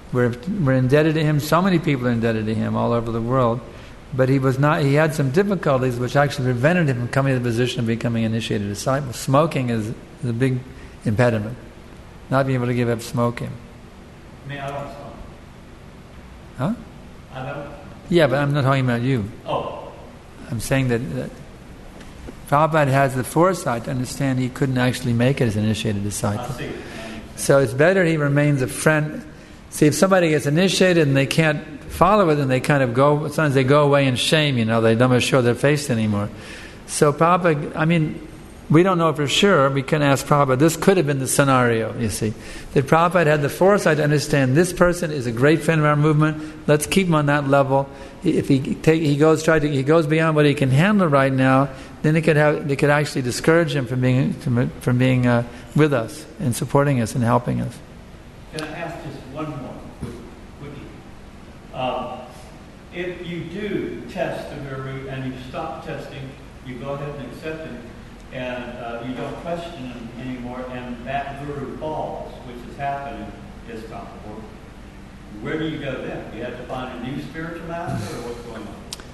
We're, we're indebted to him. So many people are indebted to him all over the world. But he was not. He had some difficulties which actually prevented him from coming to the position of becoming an initiated disciple. Smoking is, is a big impediment. Not being able to give up smoking. I mean, I don't smoke. Huh? I don't. Yeah, but I'm not talking about you. Oh. I'm saying that, that Prabhupada has the foresight to understand he couldn't actually make it as an initiated disciple. I see. So it's better he remains a friend. See, if somebody gets initiated and they can't follow it, then they kind of go, sometimes they go away in shame, you know, they don't show their face anymore. So Prabhupada, I mean, we don't know for sure, we can ask Prabhupada, this could have been the scenario, you see. That Prabhupada had the foresight to understand this person is a great friend of our movement, let's keep him on that level. If he take, he goes try to he goes beyond what he can handle right now, then it could have, they could actually discourage him from being from, from being uh, with us and supporting us and helping us. Can I ask just one more quickie? Um, if you do test the guru and you stop testing, you go ahead and accept him, and uh, you don't question him anymore, and that guru falls, which has happened in ISKCON before, where do you go then? Do you have to find a new spiritual master, or what's going on?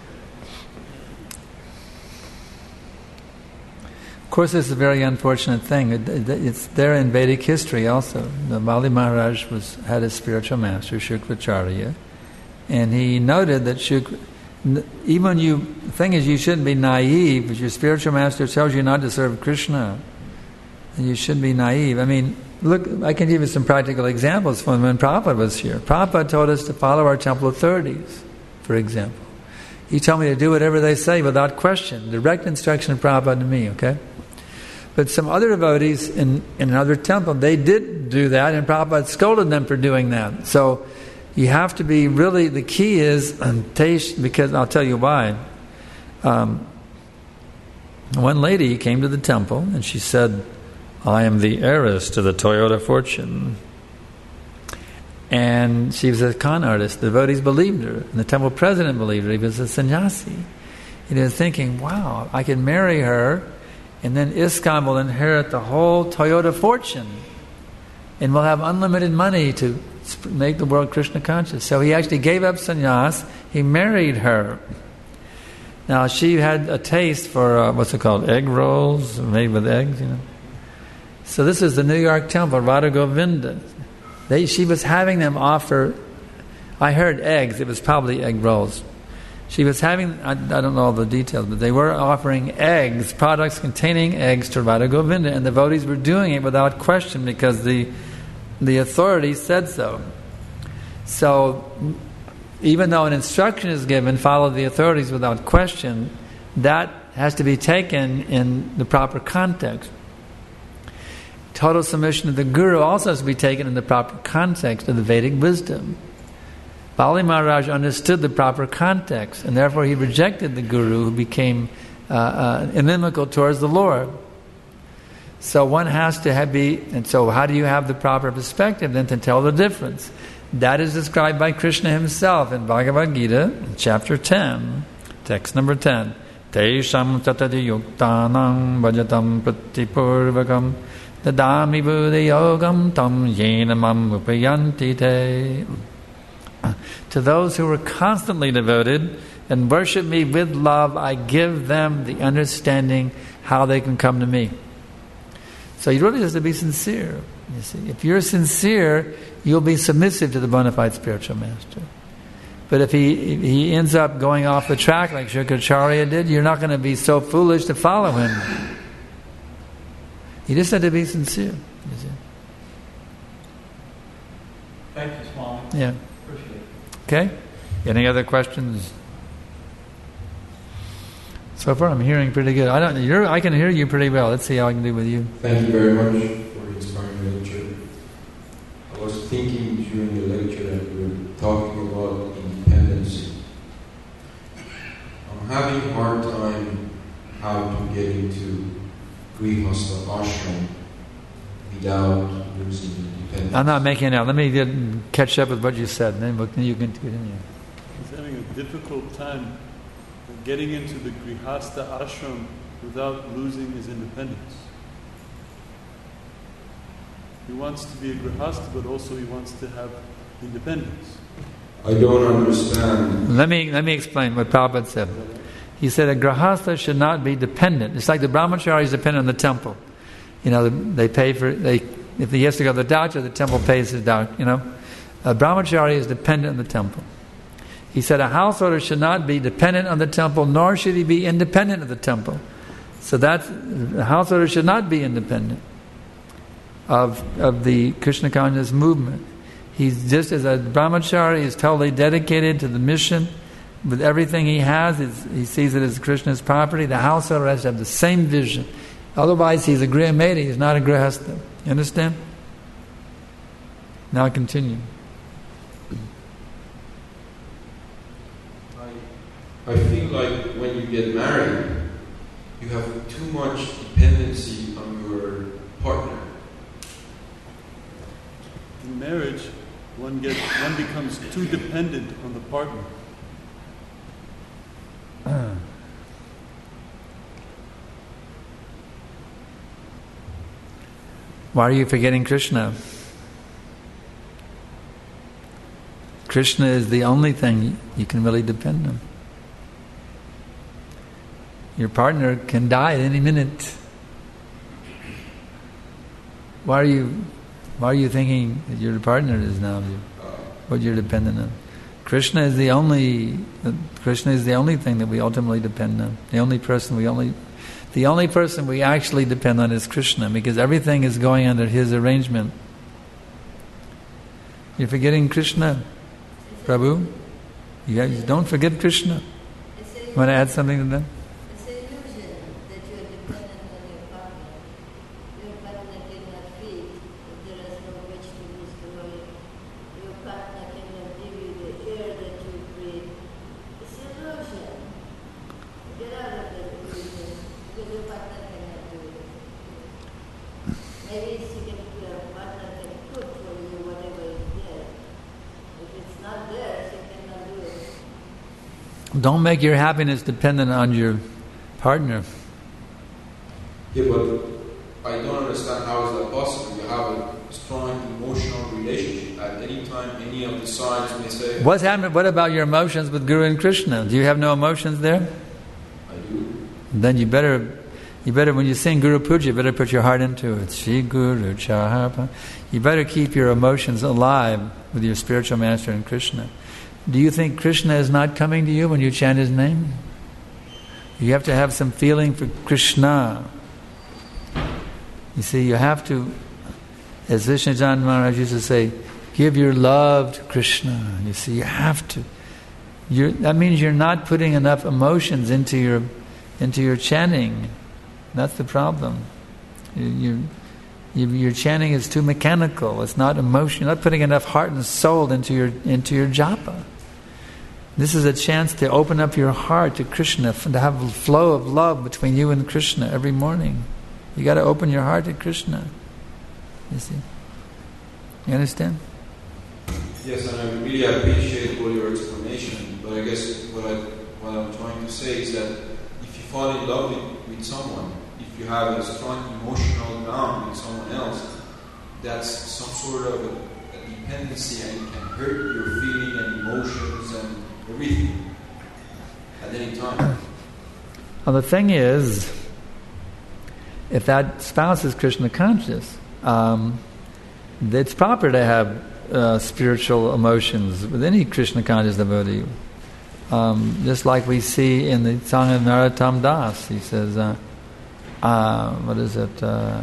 Of course, this is a very unfortunate thing. It, it, it's there in Vedic history also. The Bali Maharaj was had a spiritual master, Shukracharya, and he noted that Shukra, even when you, the thing is, you shouldn't be naive, but your spiritual master tells you not to serve Krishna, and you shouldn't be naive. I mean, look, I can give you some practical examples from when Prabhupada was here. Prabhupada told us to follow our temple authorities, for example. He told me to do whatever they say without question. Direct instruction of Prabhupada to me, okay? But some other devotees in, in another temple, they did do that, and Prabhupada scolded them for doing that. So you have to be really, the key is, um, taste, because I'll tell you why. Um, one lady came to the temple, and she said, I am the heiress to the Toyota fortune. And she was a con artist. The devotees believed her, and the temple president believed her. He was a sannyasi. And he was thinking, wow, I can marry her, and then ISKCON will inherit the whole Toyota fortune, and we'll have unlimited money to make the world Krishna conscious. So he actually gave up sannyas. He married her. Now she had a taste for uh, what's it called, egg rolls made with eggs, you know. So this is the New York temple, Radha Govinda. They, she was having them offer. I heard eggs. It was probably egg rolls. She was having, I, I don't know all the details, but they were offering eggs, products containing eggs to Radha Govinda, and the devotees were doing it without question because the the authorities said so. So even though an instruction is given, follow the authorities without question, that has to be taken in the proper context. Total submission to the Guru also has to be taken in the proper context of the Vedic wisdom. Bali Maharaj understood the proper context, and therefore he rejected the Guru, who became uh, uh, inimical towards the Lord. So one has to have be, and so how do you have the proper perspective then to tell the difference? That is described by Krishna himself in Bhagavad Gita, chapter ten, text number ten. Teisham tatati yuktanam bhajatam pratipurvakam dadami buddha yogam tam yena mam upayanti te. To those who are constantly devoted and worship me with love, I give them the understanding how they can come to me. So you really have to be sincere. You see, if you're sincere, you'll be submissive to the bona fide spiritual master. But if he if he ends up going off the track like Shukracharya did, you're not going to be so foolish to follow him. You just have to be sincere. You see. Thank you, Swami. Yeah. Appreciate it. Okay? Any other questions? So far, I'm hearing pretty good. I don't. You're. I can hear you pretty well. Let's see how I can do with you. Thank you very much for the inspiring lecture. I was thinking during the lecture that we were talking about independence. I'm having a hard time how to get into Grihastha ashram without losing independence. I'm not making it out. Let me get, catch up with what you said, and then we'll, you can continue. He's having a difficult time getting into the Grihastha ashram without losing his independence. He wants to be a Grihastha, but also he wants to have independence. I don't understand. Let me let me explain what Prabhupada said. He said a grahastha should not be dependent. It's like the brahmachari is dependent on the temple. You know, they pay for they if he has to go to the doctor, the temple pays his doctor. You know, a brahmachari is dependent on the temple. He said a householder should not be dependent on the temple, nor should he be independent of the temple. So that's the householder should not be independent of of the Krishna consciousness movement. He's just as a brahmachari is totally dedicated to the mission with everything he has. He sees it as Krishna's property. The householder has to have the same vision. Otherwise, he's a grihamaiti. He's not a grihastha. You understand? Now continue. I, I feel like when you get married, you have too much dependency on your partner. In marriage, one gets one becomes too dependent on the partner. Uh. Why are you forgetting Krishna? Krishna is the only thing you can really depend on. Your partner can die at any minute. Why are you why are you thinking that your partner is now what you're dependent on? Krishna is the only Krishna is the only thing that we ultimately depend on. The only person we only the only person we actually depend on is Krishna, because everything is going under his arrangement. You're forgetting Krishna, Prabhu? You guys don't forget Krishna. Want to add something to that? It's an illusion that you are dependent on your partner. Your partner cannot feed if there is no vegetables growing. Your partner cannot give you the air that you breathe. It's an illusion. Get out of that illusion, because your partner cannot do it. Maybe she can, your partner can cook for you whatever is there. If it's not there, she cannot do it. Don't make your happiness dependent on your partner. Yeah, but I don't understand how is that possible. You have a strong emotional relationship. At any time, any of the sides may say... What's happening? What about your emotions with Guru and Krishna? Do you have no emotions there? I do. Then you better, you better when you sing Guru Puja, you better put your heart into it. Shri Guru Chahapa. You better keep your emotions alive with your spiritual master and Krishna. Do you think Krishna is not coming to you when you chant his name? You have to have some feeling for Krishna. You see, you have to, as Vishnujana Maharaj used to say, give your love to Krishna. You see, you have to. You're, that means you're not putting enough emotions into your into your chanting. That's the problem. You, you, you, your chanting is too mechanical. It's not emotion. You're not putting enough heart and soul into your into your japa. This is a chance to open up your heart to Krishna, to have a flow of love between you and Krishna every morning. You got to open your heart to Krishna. You see? You understand? Yes, and I really appreciate all your explanation. But I guess what I what I'm trying to say is that if you fall in love with, with someone, if you have a strong emotional bond with someone else, that's some sort of a, a dependency, and it can hurt your feeling and emotions and everything at any time. Well, the thing is, if that spouse is Krishna conscious, um, it's proper to have uh, spiritual emotions with any Krishna conscious devotee. Um, just like we see in the song of Narottam Das, he says, uh, uh, what is it? Uh,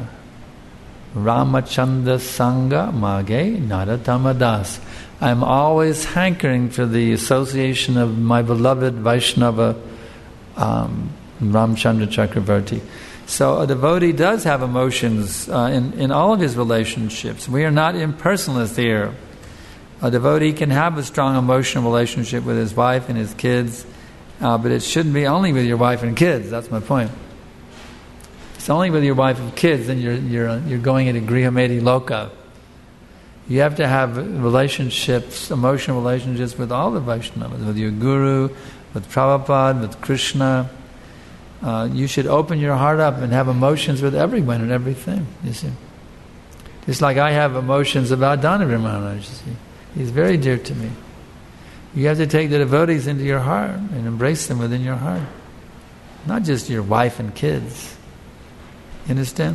Ramachandra Sangha Mage Narottam Das. I'm always hankering for the association of my beloved Vaishnava um, Ramchandra Chakravarti. So a devotee does have emotions uh, in, in all of his relationships. We are not impersonalists here. A devotee can have a strong emotional relationship with his wife and his kids, uh, but it shouldn't be only with your wife and kids. That's my point. If it's only with your wife and kids, then you're you're you're going into Grihameti Loka. You have to have relationships, emotional relationships with all the Vaishnavas, with your Guru, with Prabhupada, with Krishna. Uh, you should open your heart up and have emotions with everyone and everything, you see. Just like I have emotions about Dhanavir Maharaj, you see. He's very dear to me. You have to take the devotees into your heart and embrace them within your heart. Not just your wife and kids. You understand?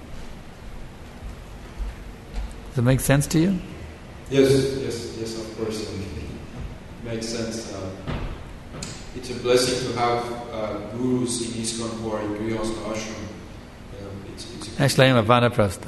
Does it make sense to you? Yes, yes, yes, of course. It makes sense. Uh, it's a blessing to have uh, gurus in ISKCON who are in Grihastha ashram. Um, it's, it's Actually, I'm a Vanaprastha.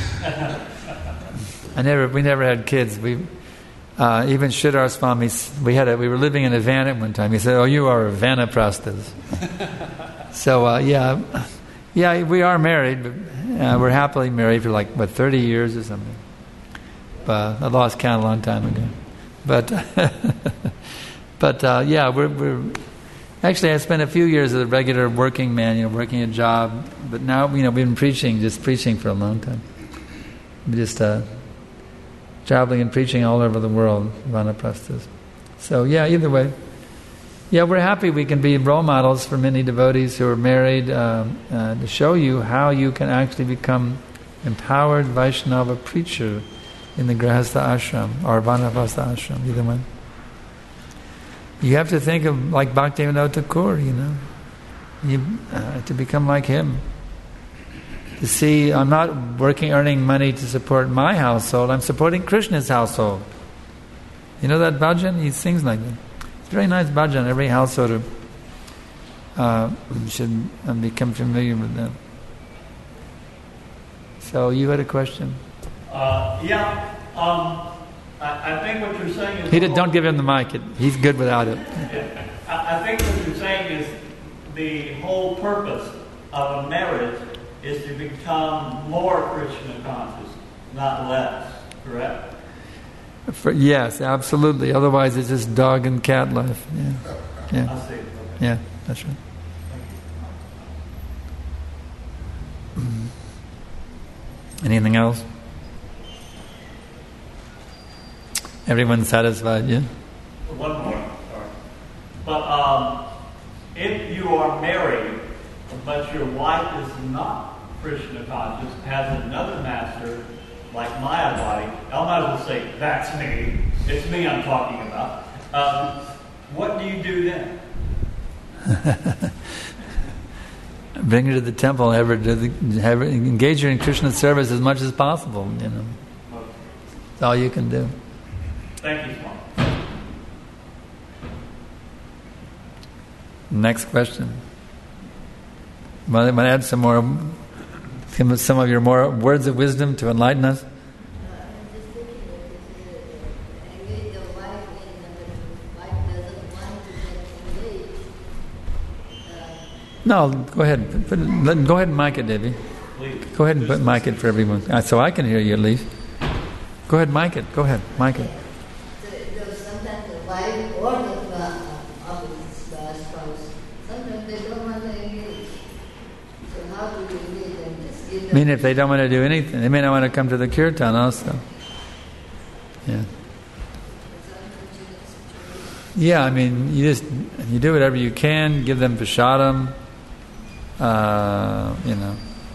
I never, we never had kids. We, uh, even Sridhar Swami, we had a, we were living in a van at one time. He said, "Oh, you are Vanaprasthas." So uh, yeah, yeah, we are married, but uh, we're happily married for like what thirty years or something. But I lost count a long time ago. But but uh, yeah, we're, we're actually I spent a few years as a regular working man, you know, working a job. But now you know we've been preaching, just preaching for a long time. Just uh, traveling and preaching all over the world, Vanaprasthas. So yeah, either way. Yeah, we're happy we can be role models for many devotees who are married uh, uh, to show you how you can actually become empowered Vaishnava preacher in the Grihastha ashram or Vanaprastha ashram, either one. You have to think of like Bhaktivinoda Thakur, you know, you, uh, to become like him. To see, I'm not working, earning money to support my household, I'm supporting Krishna's household. You know that bhajan? He sings like that. It's a very nice bhajan. Every householder uh, should uh, become familiar with that. So you had a question? Uh, yeah, um, I, I think what you're saying is... He did, don't give him the mic. It, he's good without it. I, I think what you're saying is the whole purpose of a marriage is to become more Krishna conscious, not less, correct? For, yes, absolutely. Otherwise it's just dog and cat life. Yeah, yeah, I see. Okay. yeah, that's right. Anything else? Everyone's satisfied, yeah? One more, sorry. But um, if you are married, but your wife is not Krishna conscious, has another master, like Mayavadi, I might as well say, that's me. It's me I'm talking about. Um, what do you do then? Bring her to the temple, have her, do the, have her engage her in Krishna's service as much as possible. You know, that's all you can do. Thank you, Swami. Next question. Want to add some more, some of your more words of wisdom to enlighten us? No, go ahead. Put it, go ahead and mic it, Devi. Please. Go ahead and put mic it for everyone, uh, so I can hear you at least. Go ahead, mic it. Go ahead, mic it. So, sometimes the wife or the uh, opposite uh, spouse, sometimes they don't want to engage. So how do you engage them? Just give them. I mean, if they don't want to do anything, they may not want to come to the kirtan also. Yeah. Yeah, I mean, you just you do whatever you can. Give them prasadam. Uh, you know.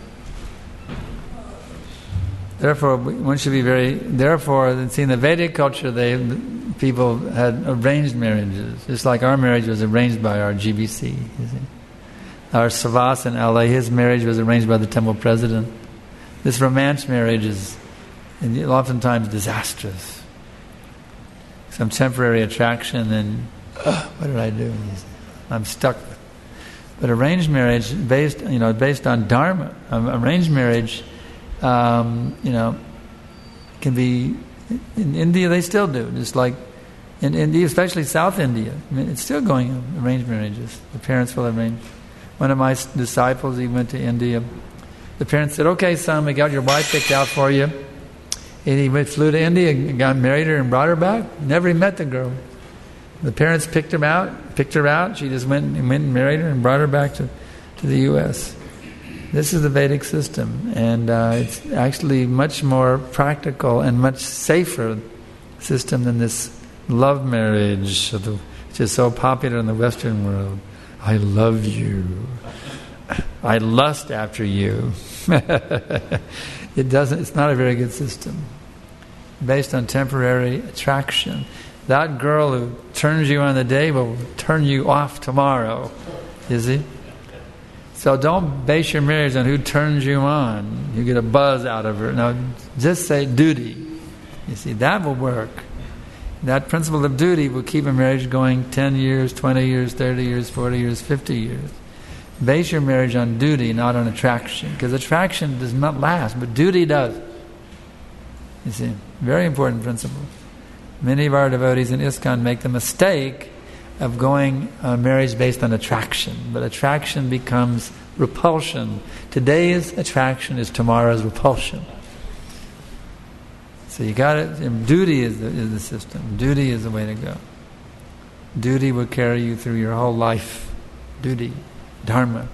Therefore, one should be very. Therefore, see, in the Vedic culture, they people had arranged marriages, just like our marriage was arranged by our G B C. You see. Our Savas in L A, his marriage was arranged by the temple president. This romance marriage is oftentimes disastrous. Some temporary attraction, and uh, what did I do? I'm stuck. But arranged marriage, based you know, based on dharma, um, arranged marriage, um, you know, can be in India. They still do, just like in India, especially South India. I mean, it's still going on. Arranged marriages. The parents will arrange. One of my disciples, he went to India. The parents said, "Okay, son, we got your wife picked out for you." And he went, flew to India, got married her, and brought her back. Never even met the girl. The parents picked her out, picked her out. She just went and went and married her and brought her back to, to the U S This is the Vedic system, and uh, it's actually much more practical and much safer system than this love marriage, which is so popular in the Western world. I love you. I lust after you. It doesn't. It's not a very good system. based on temporary attraction. That girl who turns you on the day will turn you off tomorrow. You see? So don't base your marriage on who turns you on. You get a buzz out of her. No, just say duty. You see, that will work. That principle of duty will keep a marriage going ten years, twenty years, thirty years, forty years, fifty years. Base your marriage on duty, not on attraction. Because attraction does not last, but duty does. You see, very important principle. Many of our devotees in ISKCON make the mistake of going on marriage based on attraction. But attraction becomes repulsion. Today's attraction is tomorrow's repulsion. So you got it. Duty is the, is the system. Duty is the way to go. Duty will carry you through your whole life. Duty. Dharma.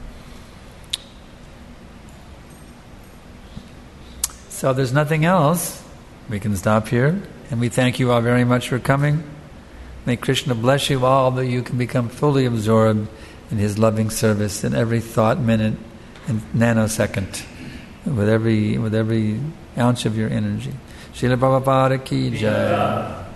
So there's nothing else. We can stop here. And we thank you all very much for coming. May Krishna bless you all that you can become fully absorbed in His loving service in every thought, minute, and nanosecond, with every with every ounce of your energy. Srila Prabhupada ki jai.